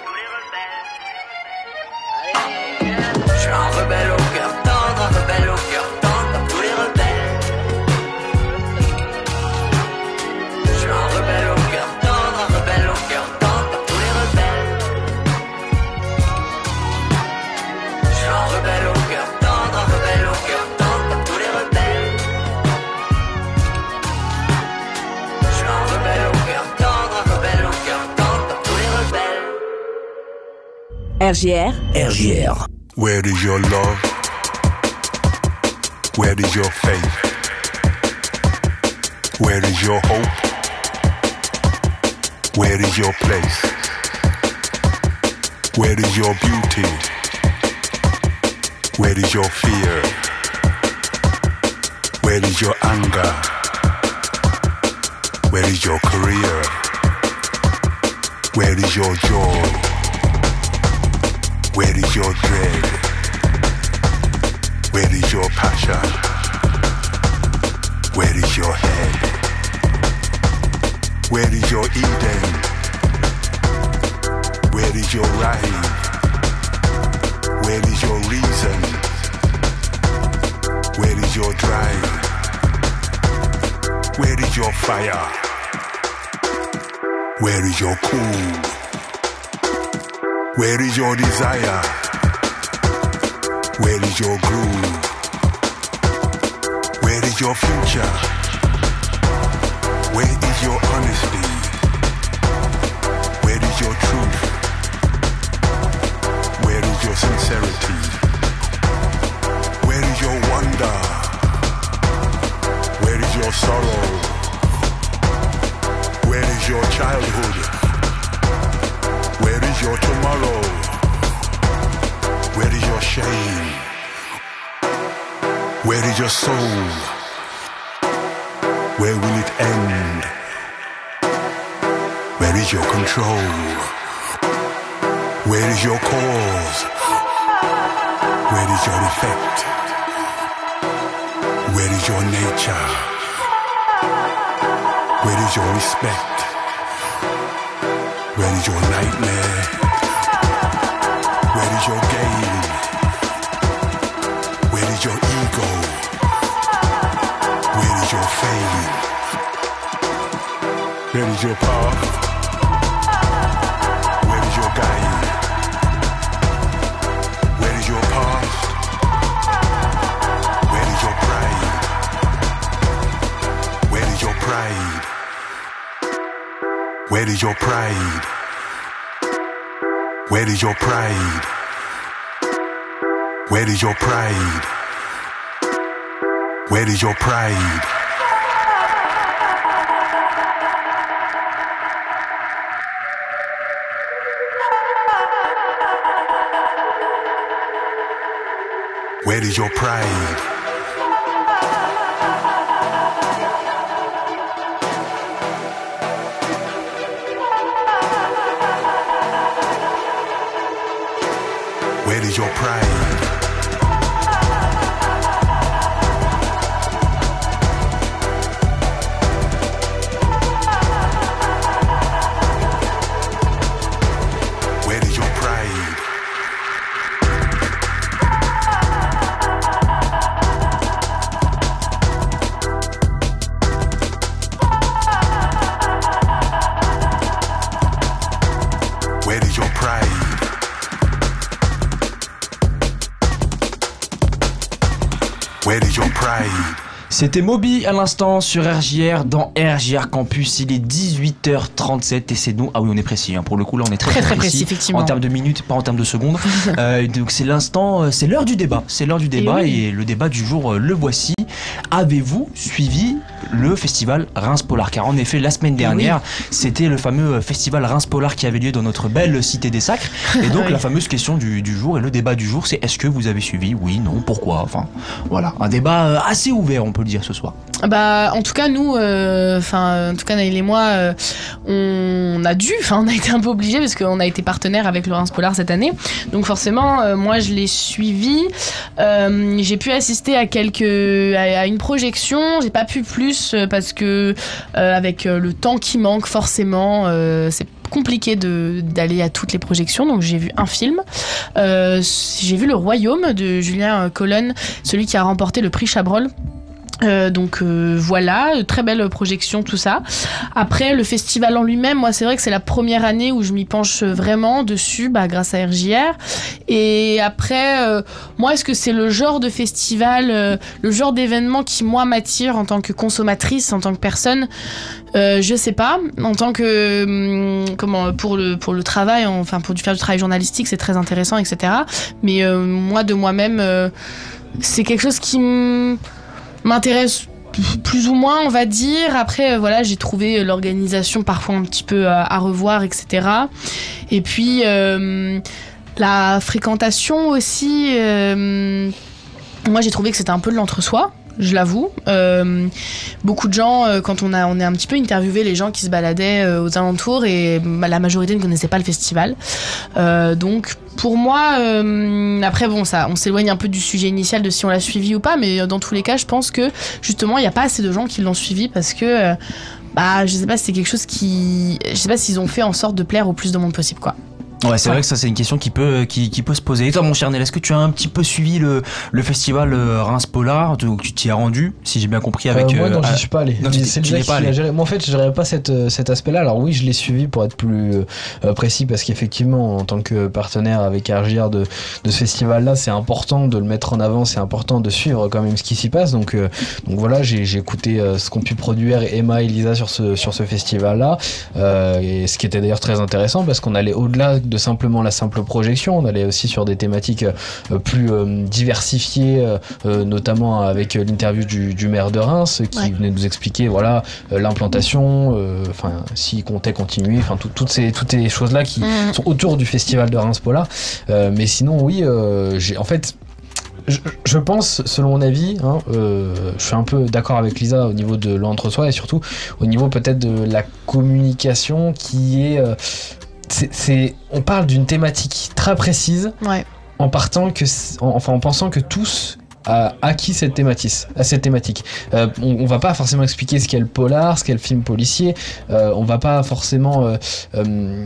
Je suis un rebelle au cœur tendre, un rebelle au cœur tendre, comme tous les rebelles. Je suis un rebelle au cœur tendre, un rebelle au cœur tendre, comme tous les rebelles. Je suis un rebelle au cœur tendre, un rebelle au cœur tendre, comme tous les rebelles. Je suis un rebelle au cœur tendre, un rebelle au cœur tendre, comme tous les rebelles. R J R. R J R. Where is your love? Where is your faith? Where is your hope? Where is your place? Where is your beauty? Where is your fear? Where is your anger? Where is your career? Where is your joy? Where is your dread? Where is your passion? Where is your head? Where is your Eden? Where is your right? Where is your reason? Where is your drive? Where is your fire? Where is your cool? Where is your desire? Where is your groove? Where is your future? Where is your honesty? Where is your truth? Where is your sincerity? Where is your wonder? Where is your sorrow? Where is your childhood? Where is your tomorrow? Where is your shame? Where is your soul? Where will it end? Where is your control? Where is your cause? Where is your effect? Where is your nature? Where is your respect? Where is your nightmare? Where is your gain? Where is your ego? Where is your fame? Where is your power? Where is your guide? Where is your past? Where is your pride? Where is your pride? is your pride? Where is your pride? Where is your pride? Where is your pride? Where is your pride? Where is your pride? Where is your pride? Where is your pride? Where is your pride? C'était Moby à l'instant sur R J R dans R J R Campus. Il est dix-huit heures trente-sept et c'est nous. Ah oui, on est précis. Hein. Pour le coup, là, on est très Très, très, très précis, effectivement. En termes de minutes, pas en termes de secondes. Euh, donc c'est l'instant, euh, c'est l'heure du débat. C'est l'heure du débat et, oui. et le débat du jour, euh, le voici. Avez-vous suivi le festival Reims Polar? Car en effet, la semaine dernière, oui. c'était le fameux festival Reims Polar qui avait lieu dans notre belle cité des Sacres. Et donc oui. la fameuse question du, du jour et le débat du jour, c'est: est-ce que vous avez suivi? Oui, non, pourquoi? Enfin, voilà, un débat assez ouvert, on peut le dire ce soir. Bah, en tout cas, nous, enfin, euh, en tout cas, Naïl et moi, euh, on a dû, enfin, on a été un peu obligés parce qu'on a été partenaire avec le Reims Polar cette année. Donc forcément, euh, moi, je l'ai suivi. Euh, j'ai pu assister à quelques, à, à une projection. J'ai pas pu plus euh, parce que euh, avec euh, le temps qui manque, forcément, euh, c'est compliqué de, d'aller à toutes les projections. Donc j'ai vu un film. Euh, j'ai vu Le Royaume de Julien Colonne, celui qui a remporté le prix Chabrol. Euh, donc euh, voilà, très belle projection, tout ça. Après, le festival en lui-même, moi c'est vrai que c'est la première année où je m'y penche vraiment dessus, bah, grâce à R J R. Et après, euh, moi est-ce que c'est le genre de festival, euh, le genre d'événement qui moi m'attire en tant que consommatrice, en tant que personne? Euh, je sais pas. En tant que hum, comment pour le pour le travail, enfin pour faire du travail journalistique, c'est très intéressant, et cetera. Mais euh, moi de moi-même, euh, c'est quelque chose qui me m'intéresse plus ou moins, on va dire. Après, euh, voilà, j'ai trouvé l'organisation parfois un petit peu à, à revoir, et cetera. Et puis, euh, la fréquentation aussi, euh, moi j'ai trouvé que c'était un peu de l'entre-soi. Je l'avoue. Euh, beaucoup de gens, euh, quand on a, on est un petit peu interviewé les gens qui se baladaient euh, aux alentours, et bah, la majorité ne connaissait pas le festival. Euh, donc, pour moi, euh, après bon, ça, on s'éloigne un peu du sujet initial de si on l'a suivi ou pas, mais dans tous les cas, je pense que justement, il n'y a pas assez de gens qui l'ont suivi parce que, euh, bah, je sais pas si c'est quelque chose qui, je sais pas s'ils ont fait en sorte de plaire au plus de monde possible, quoi. Ouais, c'est ouais. vrai que ça c'est une question qui peut qui, qui peut se poser. Et toi, mon cher Nel, est-ce que tu as un petit peu suivi le le festival Reims Polar? Tu, tu t'y es rendu, si j'ai bien compris, avec. Euh, moi, non, euh, j'y suis pas allé. Non, c'est le pas allé. Moi, en fait, je dirais pas cette, cet aspect-là. Alors oui, je l'ai suivi pour être plus euh, précis, parce qu'effectivement, en tant que partenaire avec R J R de de ce festival-là, c'est important de le mettre en avant, c'est important de suivre quand même ce qui s'y passe. Donc euh, donc voilà, j'ai j'ai écouté euh, ce qu'ont pu produire Emma et Lisa sur ce sur ce festival-là, euh, et ce qui était d'ailleurs très intéressant parce qu'on allait au-delà de simplement la simple projection, on allait aussi sur des thématiques euh, plus euh, diversifiées, euh, notamment avec l'interview du, du maire de Reims qui ouais. venait nous expliquer voilà euh, l'implantation, enfin euh, s'il comptait continuer, enfin tout, toutes ces toutes ces choses là qui mmh. sont autour du festival de Reims Polar. Euh, mais sinon oui, euh, j'ai en fait Je, je pense, selon mon avis, hein, euh, je suis un peu d'accord avec Lisa au niveau de l'entre-soi et surtout au niveau peut-être de la communication qui est, euh, c'est, c'est, on parle d'une thématique très précise ouais. en partant que, en, enfin en pensant que tous a acquis cette thématique, à cette thématique. Euh, on, on va pas forcément expliquer ce qu'est le polar, ce qu'est le film policier. Euh, on va pas forcément euh, euh,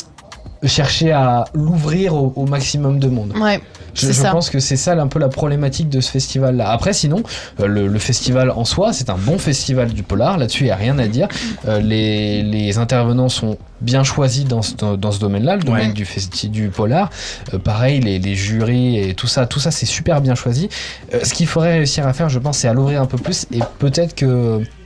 chercher à l'ouvrir au, au maximum de monde. Ouais. Je, je pense que c'est ça un peu la problématique de ce festival-là. Après, sinon, euh, le, le festival en soi, c'est un bon festival du polar. Là-dessus, il n'y a rien à dire. Euh, les, les intervenants sont bien choisis dans ce, dans ce domaine-là, le domaine ouais. du, festi- du polar. Euh, pareil, les, les jurys et tout ça, tout ça, c'est super bien choisi. Euh, ce qu'il faudrait réussir à faire, je pense, c'est à l'ouvrir un peu plus et peut-être que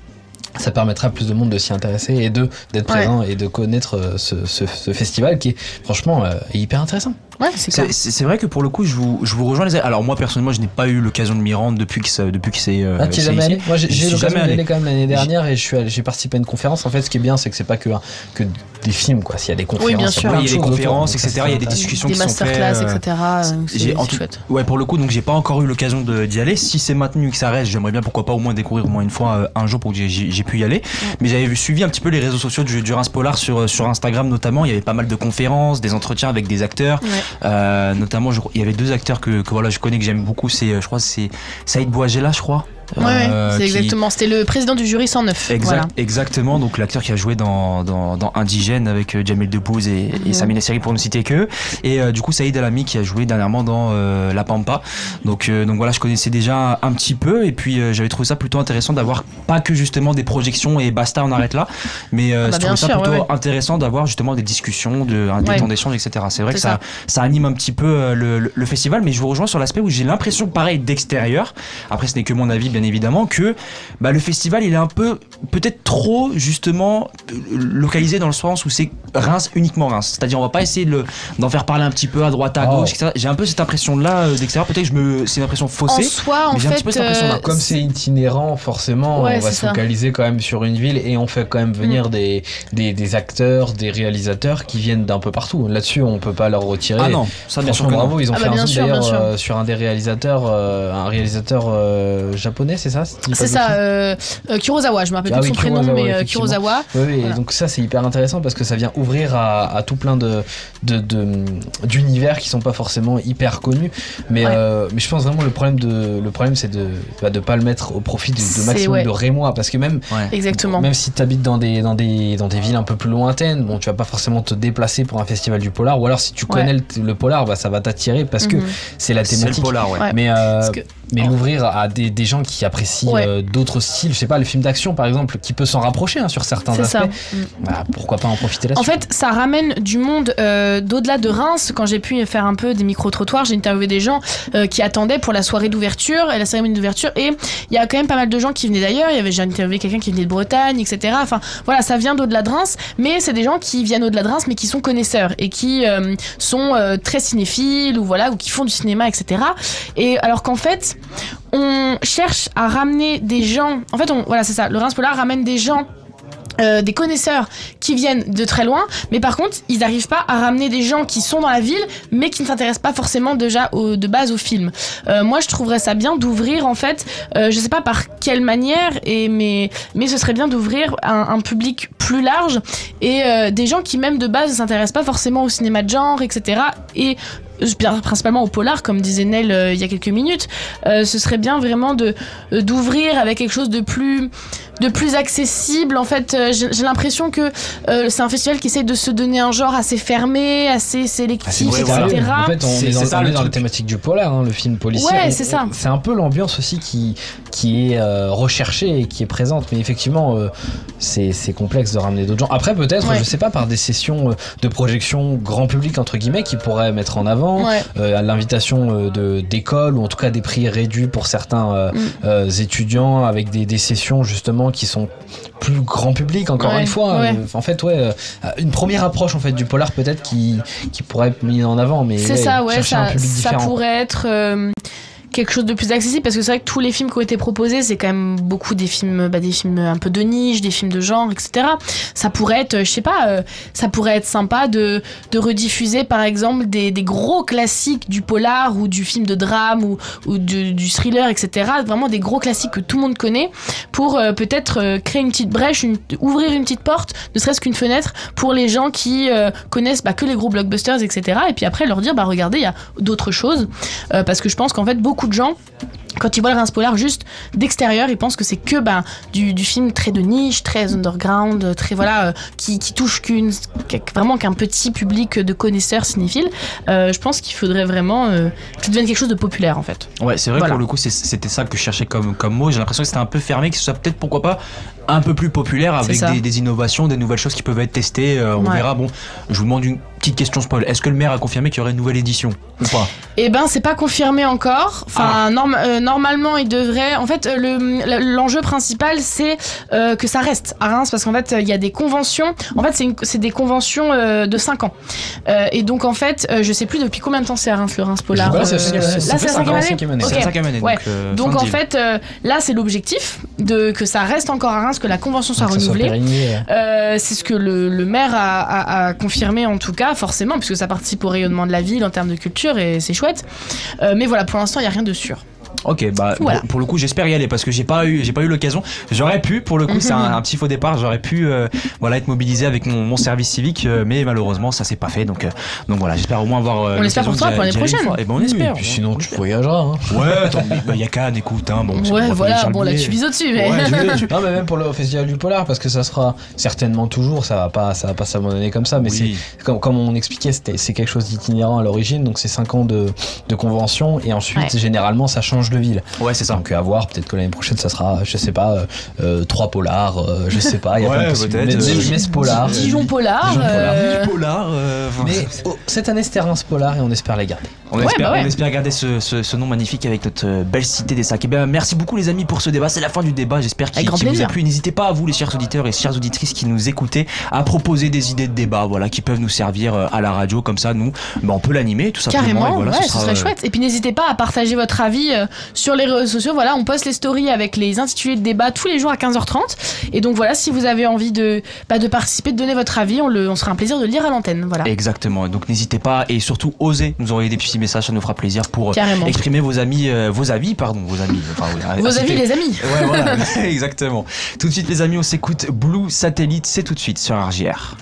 ça permettra à plus de monde de s'y intéresser et de d'être Ouais. présent et de connaître euh, ce, ce, ce festival qui est franchement euh, hyper intéressant. Ouais, c'est clair. C'est, c'est, c'est vrai que pour le coup, je vous, je vous rejoins les. Alors moi personnellement, je n'ai pas eu l'occasion de m'y rendre depuis que ça, depuis que c'est. Euh, Ah, tu es c'est jamais ici. allé? Moi, j'ai, Je j'ai eu suis l'occasion jamais d'y allé. aller quand même l'année dernière et je suis allé- j'ai participé à une conférence. En fait, ce qui est bien, c'est que c'est pas que, que des films, quoi. S'il y a des conférences, Oui, bien il y a sûr. plein Oui, de il y a des choses conférences, autour, et cetera. Il y a des discussions Des qui sont faites. masterclass, euh, et cetera. euh, C'est, J'ai, en c'est tout- chouette. ouais, pour le coup, donc j'ai pas encore eu l'occasion de, d'y aller. Si c'est maintenu et que ça reste, j'aimerais bien pourquoi pas au moins découvrir au moins une fois euh, un jour pour que j'ai, j'ai, j'ai pu y aller. Mais j'avais vu- suivi un petit peu les réseaux sociaux du, du Reims Polar sur, sur Instagram notamment. Il y avait pas mal de conférences, des entretiens avec des acteurs. Ouais. Euh, notamment, je, il y avait deux acteurs que, que voilà, je connais, que j'aime beaucoup. C'est, euh, je crois, c'est Saïd Bouagela, je crois. Ouais, ouais, Euh, c'est qui- exactement. C'était le président du jury cent neuf. Exact, Voilà. Exactement, donc l'acteur qui a joué dans, dans, dans Indigène avec euh, Jamel Debbouze et, et Mhm. Samina Seri pour ne citer que. Et euh, du coup, Saïd Alami qui a joué dernièrement dans euh, La Pampa. Donc, euh, donc voilà, je connaissais déjà un petit peu. Et puis euh, j'avais trouvé ça plutôt intéressant d'avoir pas que justement des projections et basta, on arrête là. Mais euh, Ah bah je bien trouvais ça sûr, plutôt ouais, ouais. intéressant d'avoir justement des discussions, de, un, des Ouais. temps d'échange, et cetera. C'est vrai C'est que ça, ça anime un petit peu euh, le, le, le festival. Mais je vous rejoins sur l'aspect où j'ai l'impression, pareil, d'extérieur. Après, ce n'est que mon avis, bien évidemment, que bah, le festival il est un peu peut-être trop justement euh, localisé dans le sens où c'est Reims, uniquement Reims, c'est-à-dire on va pas essayer de le, d'en faire parler un petit peu à droite à Oh. gauche, et cetera. J'ai un peu cette impression là d'extérieur, peut-être que je me, c'est une impression faussée, En soi, en mais j'ai un petit peu fait, cette impression là. euh, Comme c'est itinérant, forcément, Ouais, on va c'est se ça. focaliser quand même sur une ville et on fait quand même venir Mm. des, des, des acteurs, des réalisateurs qui viennent d'un peu partout. Là-dessus, on peut pas leur retirer. Ah non, ça bien sûr que Franchement, non. bravo, ils ont Ah fait bah un bien zoom sûr, bien d'ailleurs sûr. euh, sur un des réalisateurs, euh, un réalisateur euh, japonais, c'est ça? Si je dis pas C'est de ça, bêtises. euh, euh, Kurosawa, je me rappelle Ah plus de oui, son prénom, Kurosawa, mais euh, effectivement. Kurosawa. Oui, oui, Voilà. et donc ça c'est hyper intéressant parce que ça vient ouvrir à, à tout plein de, de, de- d'univers qui sont pas forcément hyper connus. Mais, Ouais. euh, mais je pense vraiment le problème de le problème c'est de bah, de pas le mettre au profit de, de C'est- maximum ouais. de Rémois parce que même Ouais. Exactement. même si tu habites dans des, dans, des, dans des villes un peu plus lointaines, bon, tu vas pas forcément te déplacer pour un festival du polar, ou alors si tu Ouais. connais le, le polar, bah, ça va t'attirer parce que Mhm. c'est la C'est le thématique. polar, ouais. Ouais. Mais, euh, Parce que- mais l'ouvrir à des, des gens qui apprécient Ouais. euh, d'autres styles, je sais pas, le film d'action par exemple, qui peut s'en rapprocher hein, sur certains C'est aspects, ça. Mm. bah, pourquoi pas en profiter là-dessus. En fait, ça ramène du monde euh, d'au-delà de Reims. Quand j'ai pu faire un peu des micro-trottoirs, j'ai interviewé des gens euh, qui attendaient pour la soirée d'ouverture et la cérémonie d'ouverture. Et il y a quand même pas mal de gens qui venaient d'ailleurs. Il y avait, j'ai interviewé quelqu'un qui venait de Bretagne, et cetera. Enfin, voilà, ça vient d'au-delà de Reims. Mais c'est des gens qui viennent au-delà de Reims, mais qui sont connaisseurs et qui euh, sont euh, très cinéphiles ou voilà, ou qui font du cinéma, et cetera. Et alors qu'en fait, on cherche à ramener des gens. En fait, on, voilà, c'est ça. Le Reims Polar ramène des gens. Euh, des connaisseurs qui viennent de très loin, mais par contre, ils n'arrivent pas à ramener des gens qui sont dans la ville, mais qui ne s'intéressent pas forcément déjà au, de base au film. Euh, moi, je trouverais ça bien d'ouvrir, en fait, euh, je sais pas par quelle manière, et mais mais ce serait bien d'ouvrir un, un public plus large et euh, des gens qui même de base ne s'intéressent pas forcément au cinéma de genre, et cetera. Et bien, principalement au polar, comme disait Nel euh, il y a quelques minutes. Euh, ce serait bien vraiment de euh, d'ouvrir avec quelque chose de plus de plus accessible. En fait, euh, j'ai j'ai l'impression que euh, c'est un festival qui essaie de se donner un genre assez fermé, assez Ah, c'est sélectif, vrai, et voilà. cetera. En fait, on C'est- est dans, c'est ça, on le est dans la truc. thématique du polar, hein, le film policier. Ouais, On- c'est ça. on- C'est un peu l'ambiance aussi qui, qui est euh, recherchée et qui est présente. Mais effectivement, euh, c'est c'est complexe de ramener d'autres gens. Après, peut-être, Ouais. je sais pas, par des sessions euh, de projection grand public, entre guillemets, qui pourraient mettre en avant Ouais. euh, à l'invitation euh, de d'écoles ou en tout cas des prix réduits pour certains euh, Mm. euh, étudiants avec des, des sessions justement qui sont plus grand public encore Ouais, une fois. ouais. Euh, en fait, ouais, euh, une première approche en fait du polar peut-être qui, qui pourrait être mise en avant. Mais C'est ouais, ça, ouais, chercher un ça, public ça différent. pourrait être euh, quelque chose de plus accessible parce que c'est vrai que tous les films qui ont été proposés, c'est quand même beaucoup des films, bah, des films un peu de niche, des films de genre, et cetera. Ça pourrait être, je sais pas, euh, ça pourrait être sympa de, de rediffuser par exemple des, des gros classiques du polar ou du film de drame ou, ou du, du thriller, et cetera. Vraiment des gros classiques que tout le monde connaît pour euh, peut-être euh, créer une petite brèche, une, ouvrir une petite porte, ne serait-ce qu'une fenêtre pour les gens qui euh, connaissent bah, que les gros blockbusters, et cetera. Et puis après leur dire, bah regardez, il y a d'autres choses. Euh, parce que je pense qu'en fait, beaucoup de gens, quand ils voient le Reims Polar juste d'extérieur, ils pensent que c'est que ben, du, du film très de niche, très underground, très voilà, euh, qui, qui touche qu'une, vraiment qu'un petit public de connaisseurs cinéphiles. Euh, je pense qu'il faudrait vraiment euh, que ça devienne quelque chose de populaire en fait. Ouais, c'est vrai Voilà. que pour le coup, c'est- c'était ça que je cherchais comme, comme mot. J'ai l'impression que c'était un peu fermé, que ce soit peut-être, pourquoi pas, un peu plus populaire C'est avec ça. des, des innovations, des nouvelles choses qui peuvent être testées. Euh, on Ouais. verra. Bon, je vous demande une Petite question spoil, est-ce que le maire a confirmé qu'il y aurait une nouvelle édition ou pas? Eh ben, c'est pas confirmé encore. Enfin, ah. norm- euh, normalement, il devrait. En fait, le, l'enjeu principal, c'est euh, que ça reste à Reims, parce qu'en fait, il y a des conventions. En fait, c'est, une, c'est des conventions euh, de cinq ans. Euh, et donc, en fait, euh, je sais plus depuis combien de temps c'est à Reims, le Reims Polar. Ouais, euh, c'est, c'est, là, c'est, c'est la cinquième année. Cinquième année. Okay. C'est la cinquième année. Ouais. Donc, euh, donc en fait, euh, là, c'est l'objectif de que ça reste encore à Reims, que la convention soit donc renouvelée. Soit périgné, euh, c'est ce que le, le maire a, a, a confirmé en tout cas, forcément, puisque ça participe au rayonnement de la ville en termes de culture et c'est chouette. Euh, mais voilà, pour l'instant, il n'y a rien de sûr. Ok, bah voilà. pour, pour le coup j'espère y aller parce que j'ai pas eu j'ai pas eu l'occasion. J'aurais pu pour le coup, mm-hmm. c'est un, un petit faux départ. J'aurais pu euh, voilà être mobilisé avec mon, mon service civique, euh, mais malheureusement ça s'est pas fait. Donc euh, donc voilà, j'espère au moins avoir. Euh, on l'espère pour toi pour l'année prochaine. Et ben on espère. Et puis sinon tu voyageras. Hein. Ouais, attends, bah, y a Cannes, écoute, hein, bon. Ouais, voilà, bon là tu vises au-dessus. Mais... Ouais, je, je, non mais même pour le festival du Polar, parce que ça sera certainement toujours, ça va pas ça va pas s'abandonner comme ça. Mais oui. c'est comme comme on expliquait, c'était c'est quelque chose d'itinérant à l'origine, donc c'est cinq ans de de convention et ensuite ouais. généralement ça change de ville. Ouais, c'est ça. Donc à voir, peut-être que l'année prochaine ça sera, je sais pas, euh, trois polars, euh, je sais pas, il y a ouais, plein de possibilités. Mais, mais, mais ce polar. Dijon Polar. Dijon Polar. Euh... Polar euh, mais oh, cette année c'était Reims Polar et on espère les garder. On, ouais, espère, bah ouais. on espère garder ce, ce, ce nom magnifique avec notre belle cité des sacs. Et bien, merci beaucoup les amis pour ce débat. C'est la fin du débat. J'espère qu'il, qu'il vous a plu. N'hésitez pas à vous, les chers auditeurs et chères auditrices qui nous écoutez, à proposer des idées de débat, voilà, qui peuvent nous servir à la radio. Comme ça, nous, ben, on peut l'animer tout simplement. Carrément, et voilà, ouais, ce, ce sera, serait euh... chouette. Et puis n'hésitez pas à partager votre avis euh, sur les réseaux sociaux. Voilà, on poste les stories avec les intitulés de débat tous les jours à quinze heures trente. Et donc voilà, si vous avez envie de, bah, de participer, de donner votre avis, on, le, on sera un plaisir de le lire à l'antenne. Voilà. Exactement. Donc n'hésitez pas et surtout osez nous envoyer des petits messages, ça nous fera plaisir pour Carrément. exprimer vos amis, euh, vos avis, pardon, vos amis. Enfin, vos avis, c'était... les amis. Ouais, voilà, exactement. Tout de suite, les amis, on s'écoute Blue Satellite, c'est tout de suite sur R J R.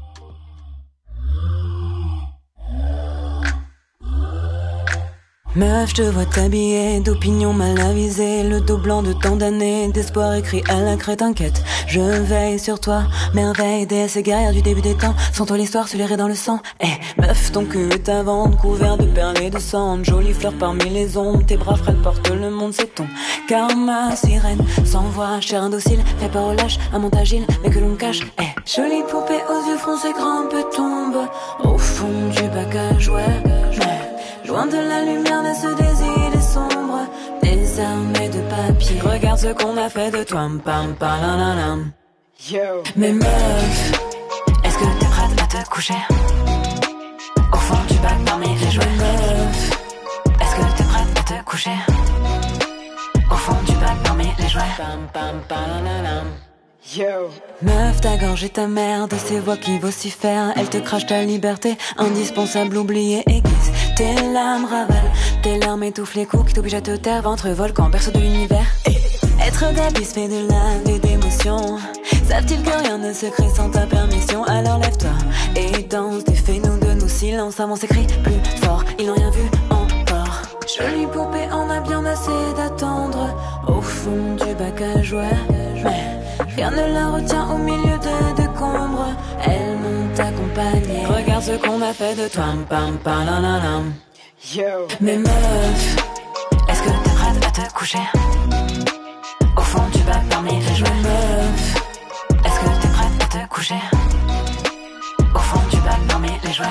Meuf, je te vois t'habiller d'opinions mal avisées, le dos blanc de tant d'années, d'espoir écrit à la craie, t'inquiète. Je veille sur toi, merveille, déesse et guerrière du début des temps. Sans toi l'histoire se lirait dans le sang. Eh, hey, meuf, ton cul est à vendre, couvert de perles et de cendres. Jolie fleur parmi les ombres, tes bras frêles portent le monde, c'est ton karma, sirène. Sans voix, chair indocile, fait peur au lâche, un monte agile, mais que l'on cache. Eh, hey, jolie poupée aux yeux froncés, grimpe tombe au fond du bac à jouets. Loin de la lumière de ce désir des sombres, des armées de papier. Regarde ce qu'on a fait de toi, pam pam la la la. Mais meuf, est-ce que t'es prête à te coucher au fond du bac parmi les jouets? Meuf, est-ce que t'es prête à te coucher au fond du bac parmi les jouets? Pam pam pam la la la. Yo. Meuf, ta gorge est ta mère, de ces voix qui vocifèrent. Elle te crache ta liberté, indispensable, oubliée, aiguise. Tes larmes ravalent, tes larmes étouffent les coups qui t'obligent à te taire. Ventre volcan, berceau de l'univers. Être d'abysse fait de lave et d'émotions. Savent-ils que rien ne se crée sans ta permission? Alors lève-toi et danse, défais-nous de nos silences. Avant s'écrit plus fort, ils n'ont rien vu encore. Jolie poupée, on a bien assez d'attendre au fond du bac à jouets. Mais rien ne la retient au milieu de décombres. Elles m'ont accompagnée. Regarde ce qu'on a fait de toi, pam pam la la la. Mais meuf, est-ce que t'es prête à te coucher au fond du bac parmi les jouets? Meuf, est-ce que t'es prête à te coucher au fond du bac parmi les jouets?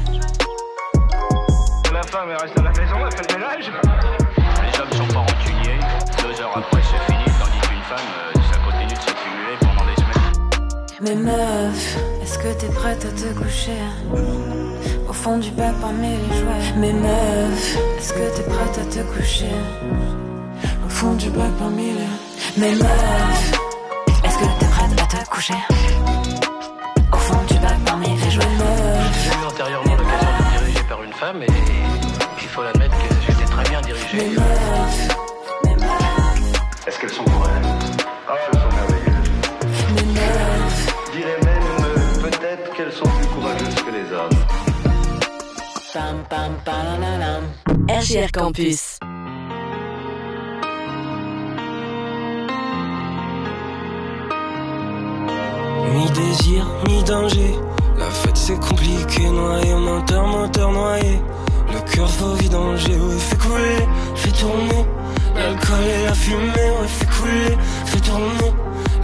La femme elle reste à la maison, elle fait le ménage. Les hommes sont pas rancuniers. Deux heures après c'est fini, tandis qu'une femme euh, ça continue de s'accumuler pendant des semaines. Mais meuf, est-ce que t'es prête à te coucher au fond du bac parmi les jouets? Mais meuf, est-ce que t'es prête à te coucher au fond du bac parmi les... Mais meuf, est-ce que t'es prête à te coucher au fond du bac parmi les jouets? Meuf, j'ai eu antérieurement l'occasion de me diriger par une femme et il faut l'admettre que j'étais très bien dirigé. Mais meuf, mais meuf, est-ce qu'elles sont pour elle? Ah, elles sont merveilleuses. mais meuf, Je dirais même euh, peut-être qu'elles sont plus courageuses que les hommes. pam pam pam la la la. R J R Campus. Mi-désir, mi-danger. La fête c'est compliqué, noyé, menteur, menteur noyé. Le cœur faut vidanger, ouais, fais couler, fais tourner. L'alcool et la fumée, ouais, fais couler, fais tourner. La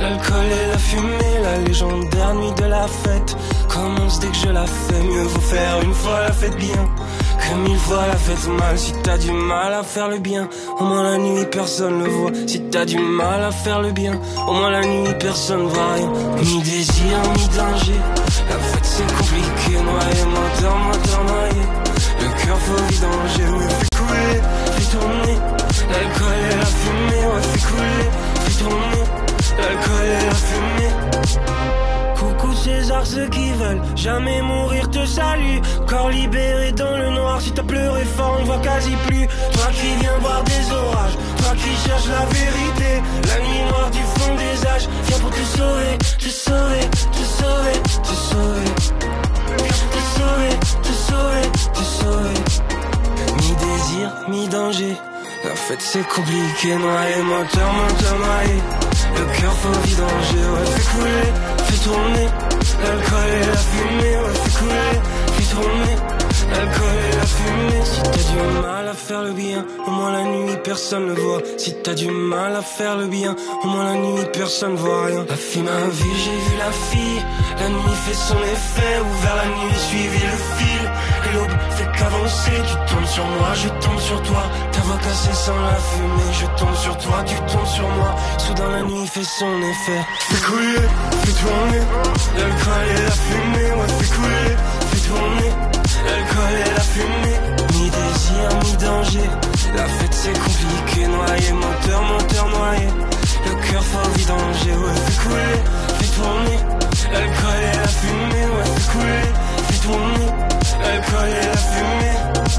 L'alcool et la fumée, la légendaire nuit de la fête commence dès que je la fais. Mieux vaut faire une fois la fête bien que mille fois la fête mal. Si t'as du mal à faire le bien, au moins la nuit personne le voit. Si t'as du mal à faire le bien, au moins la nuit personne voit rien. Ni désir, ni danger, la fête c'est compliqué. Noyé, menteur, menteur, noyé, le cœur faut vidanger. Mais fais couler, fais tourner, l'alcool et la fumée. Ouais, fais couler, fais tourner, l'alcool et la fumée. Coucou César, ceux qui veulent jamais mourir te saluent. Corps libéré dans le noir, si t'as pleuré fort on ne voit quasi plus. Toi qui viens voir des orages, toi qui cherches la vérité, la nuit noire du fond des âges, viens pour te sauver, te sauver, te sauver, te sauver, te sauver, te sauver, te sauver. Mi désir, mi danger, la fête c'est compliqué. Noyé, menteur, menteur, noyé, le cœur faut vidanger. Ouais, fais couler, fais tourner, l'alcool et la fumée. Ouais, fais couler, fais tourner, l'alcool et la fumée. Si t'as du mal à faire le bien, au moins la nuit personne le voit. Si t'as du mal à faire le bien, au moins la nuit personne voit rien. La fille m'a vu, j'ai vu la fille, la nuit fait son effet. Ouvert la nuit, suivi le fil, et l'aube fait qu'avancer. Tu tombes sur moi, je tombe sur toi, ta voix cassée sans la fumée. Je tombe sur toi, tu tombes sur moi, soudain la nuit fait son effet. Fais couler, fais tourner, l'alcool et la fumée. Ouais, fais couler, fais tourner, l'alcool et la fumée. Ni désir, ni danger, la fête c'est compliqué. Noyé, menteur, menteur, noyé, le cœur faut vidanger. Ouais, fais couler, fais tourner, l'alcool et la fumée. Ouais, fais couler, fais tourner, l'alcool et la fumée.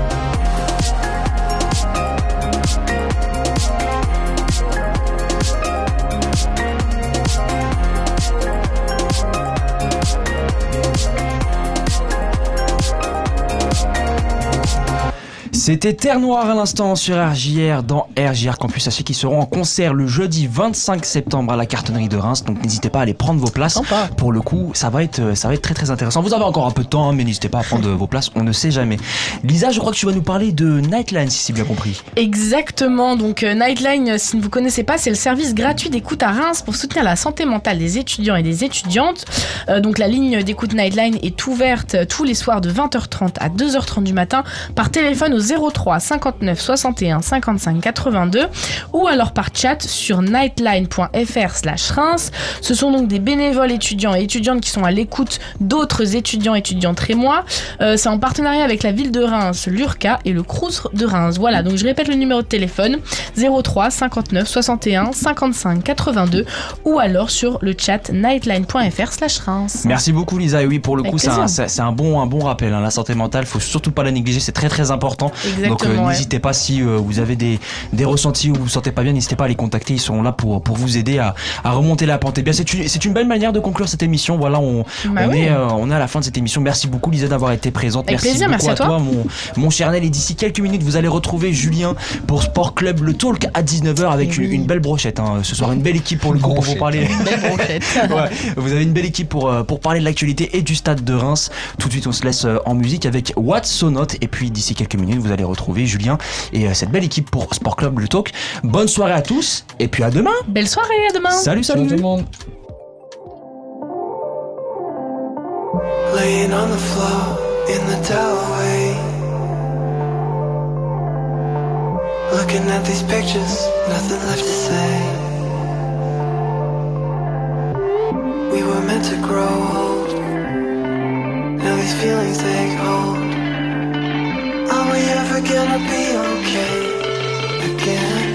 C'était Terre Noire à l'instant sur R J R dans R J R Campus. Sachez qu'ils seront en concert le jeudi vingt-cinq septembre à la Cartonnerie de Reims. Donc n'hésitez pas à aller prendre vos places. Sympa. Pour le coup, ça va être ça va être très très intéressant. Vous avez encore un peu de temps, hein, mais n'hésitez pas à prendre vos places. On ne sait jamais. Lisa, je crois que tu vas nous parler de Nightline, si c'est bien compris. Exactement. Donc euh, Nightline, si vous ne connaissez pas, c'est le service gratuit d'écoute à Reims pour soutenir la santé mentale des étudiants et des étudiantes. Euh, donc la ligne d'écoute Nightline est ouverte tous les soirs de vingt heures trente à deux heures trente du matin par téléphone au zéro trois cinquante-neuf soixante et un cinquante-cinq quatre-vingt-deux ou alors par chat sur nightline point f r slash Reims. Ce sont donc des bénévoles étudiants et étudiantes qui sont à l'écoute d'autres étudiants, étudiantes rémois. Euh, c'est en partenariat avec la ville de Reims, l'URCA et le Crous de Reims. Voilà, donc je répète le numéro de téléphone zéro trois cinquante-neuf soixante et un cinquante-cinq quatre-vingt-deux ou alors sur le chat nightline point f r slash Reims. Merci beaucoup Lisa. Et oui, pour le Avec coup, c'est un, plaisir. c'est c'est un bon un bon rappel. Hein. La santé mentale, faut surtout pas la négliger. C'est très très important. Exactement. Donc euh, ouais. n'hésitez pas si euh, vous avez des, des ressentis ou vous vous sentez pas bien, n'hésitez pas à les contacter. Ils seront là pour, pour vous aider à, à remonter la pente. Et bien, c'est une, c'est une belle manière de conclure cette émission. Voilà, on, Bah on, oui. est, euh, on est à la fin de cette émission. Merci beaucoup Lisa d'avoir été présente. Avec merci plaisir, beaucoup merci à toi. mon, mon cher Nel. Et d'ici quelques minutes, vous allez retrouver Julien pour Sport Club, le talk à dix-neuf heures avec une, une belle brochette. Hein. Ce soir, une belle équipe pour le coup pour vous parler. Belle brochette. Ouais, vous avez une belle équipe pour, euh, pour parler de l'actualité et du stade de Reims. Tout de suite, on se laisse euh, en musique avec What's So Not. Et puis, d'ici quelques minutes, vous allez retrouver Julien et euh, cette belle équipe pour Sport Club, le talk. Bonne soirée à tous. Et puis, à demain. Belle soirée, à demain. Salut, salut. Tout le monde. Laying on the floor in the doorway, looking at these pictures, nothing left to say. We were meant to grow old, now these feelings take hold. Are we ever gonna be okay again?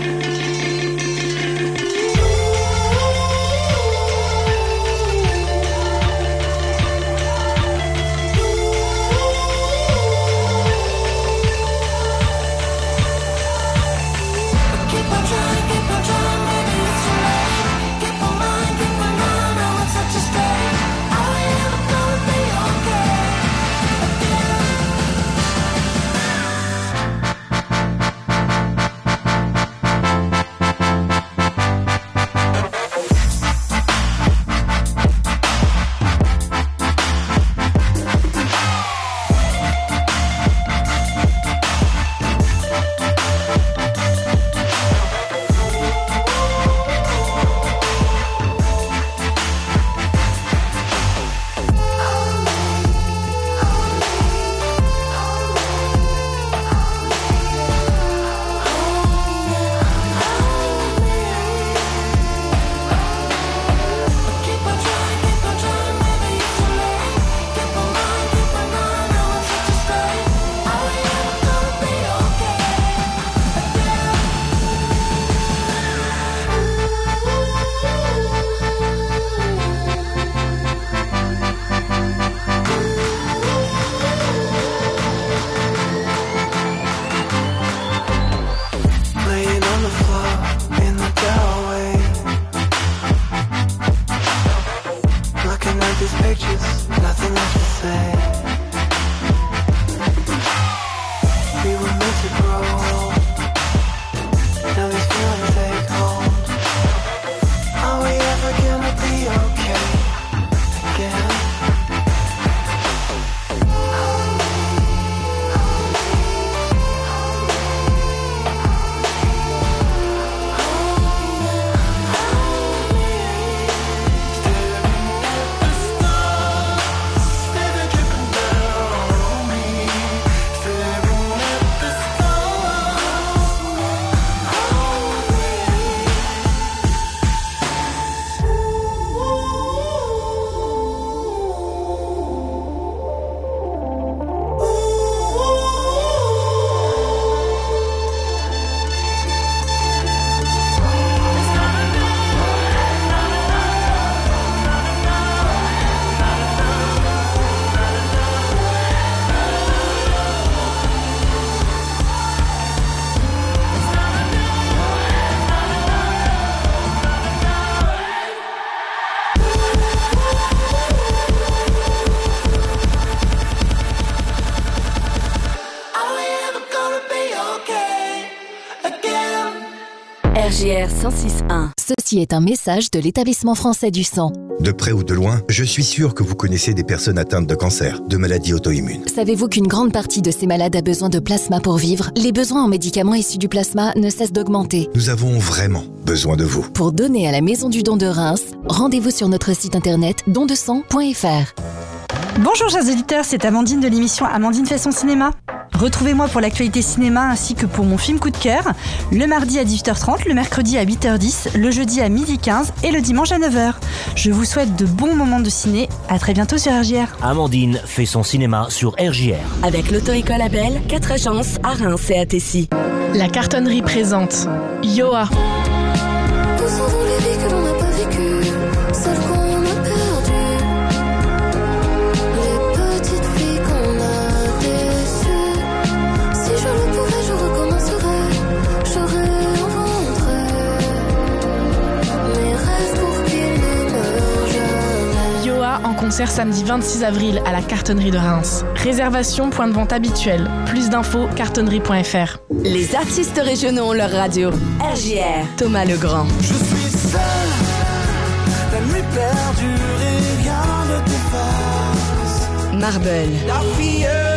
R J R cent six point un. Ceci est un message de l'établissement français du sang. De près ou de loin, je suis sûr que vous connaissez des personnes atteintes de cancer, de maladies auto-immunes. Savez-vous qu'une grande partie de ces malades a besoin de plasma pour vivre? Les besoins en médicaments issus du plasma ne cessent d'augmenter. Nous avons vraiment besoin de vous. Pour donner à la Maison du Don de Reims, rendez-vous sur notre site internet don de sang point f r. Bonjour chers auditeurs, c'est Amandine de l'émission Amandine fait son cinéma. Retrouvez-moi pour l'actualité cinéma ainsi que pour mon film coup de cœur, le mardi à dix-huit heures trente, le mercredi à huit heures dix, le jeudi à midi quinze et le dimanche à neuf heures. Je vous souhaite de bons moments de ciné, à très bientôt sur R J R. Amandine fait son cinéma sur R J R. Avec l'auto-école Abel, quatre agences à Reims et à Tessy. La cartonnerie présente Yoa. Où sont tous les vies que l'on n'a pas vécues, celles qu'on a perdues, les petites filles qu'on a déçues. Si je le pouvais, je recommencerais, j'aurais inventé mes rêves pour qu'ils ne meurent jamais. Yoa en concert samedi vingt-six avril à la cartonnerie de Reims. Réservation, point de vente habituel. Plus d'infos, cartonnerie point f r. Les artistes régionaux ont leur radio. R J R, Thomas Legrand. Je suis seul, la nuit perdure et rien ne t'efface. Marble. La fille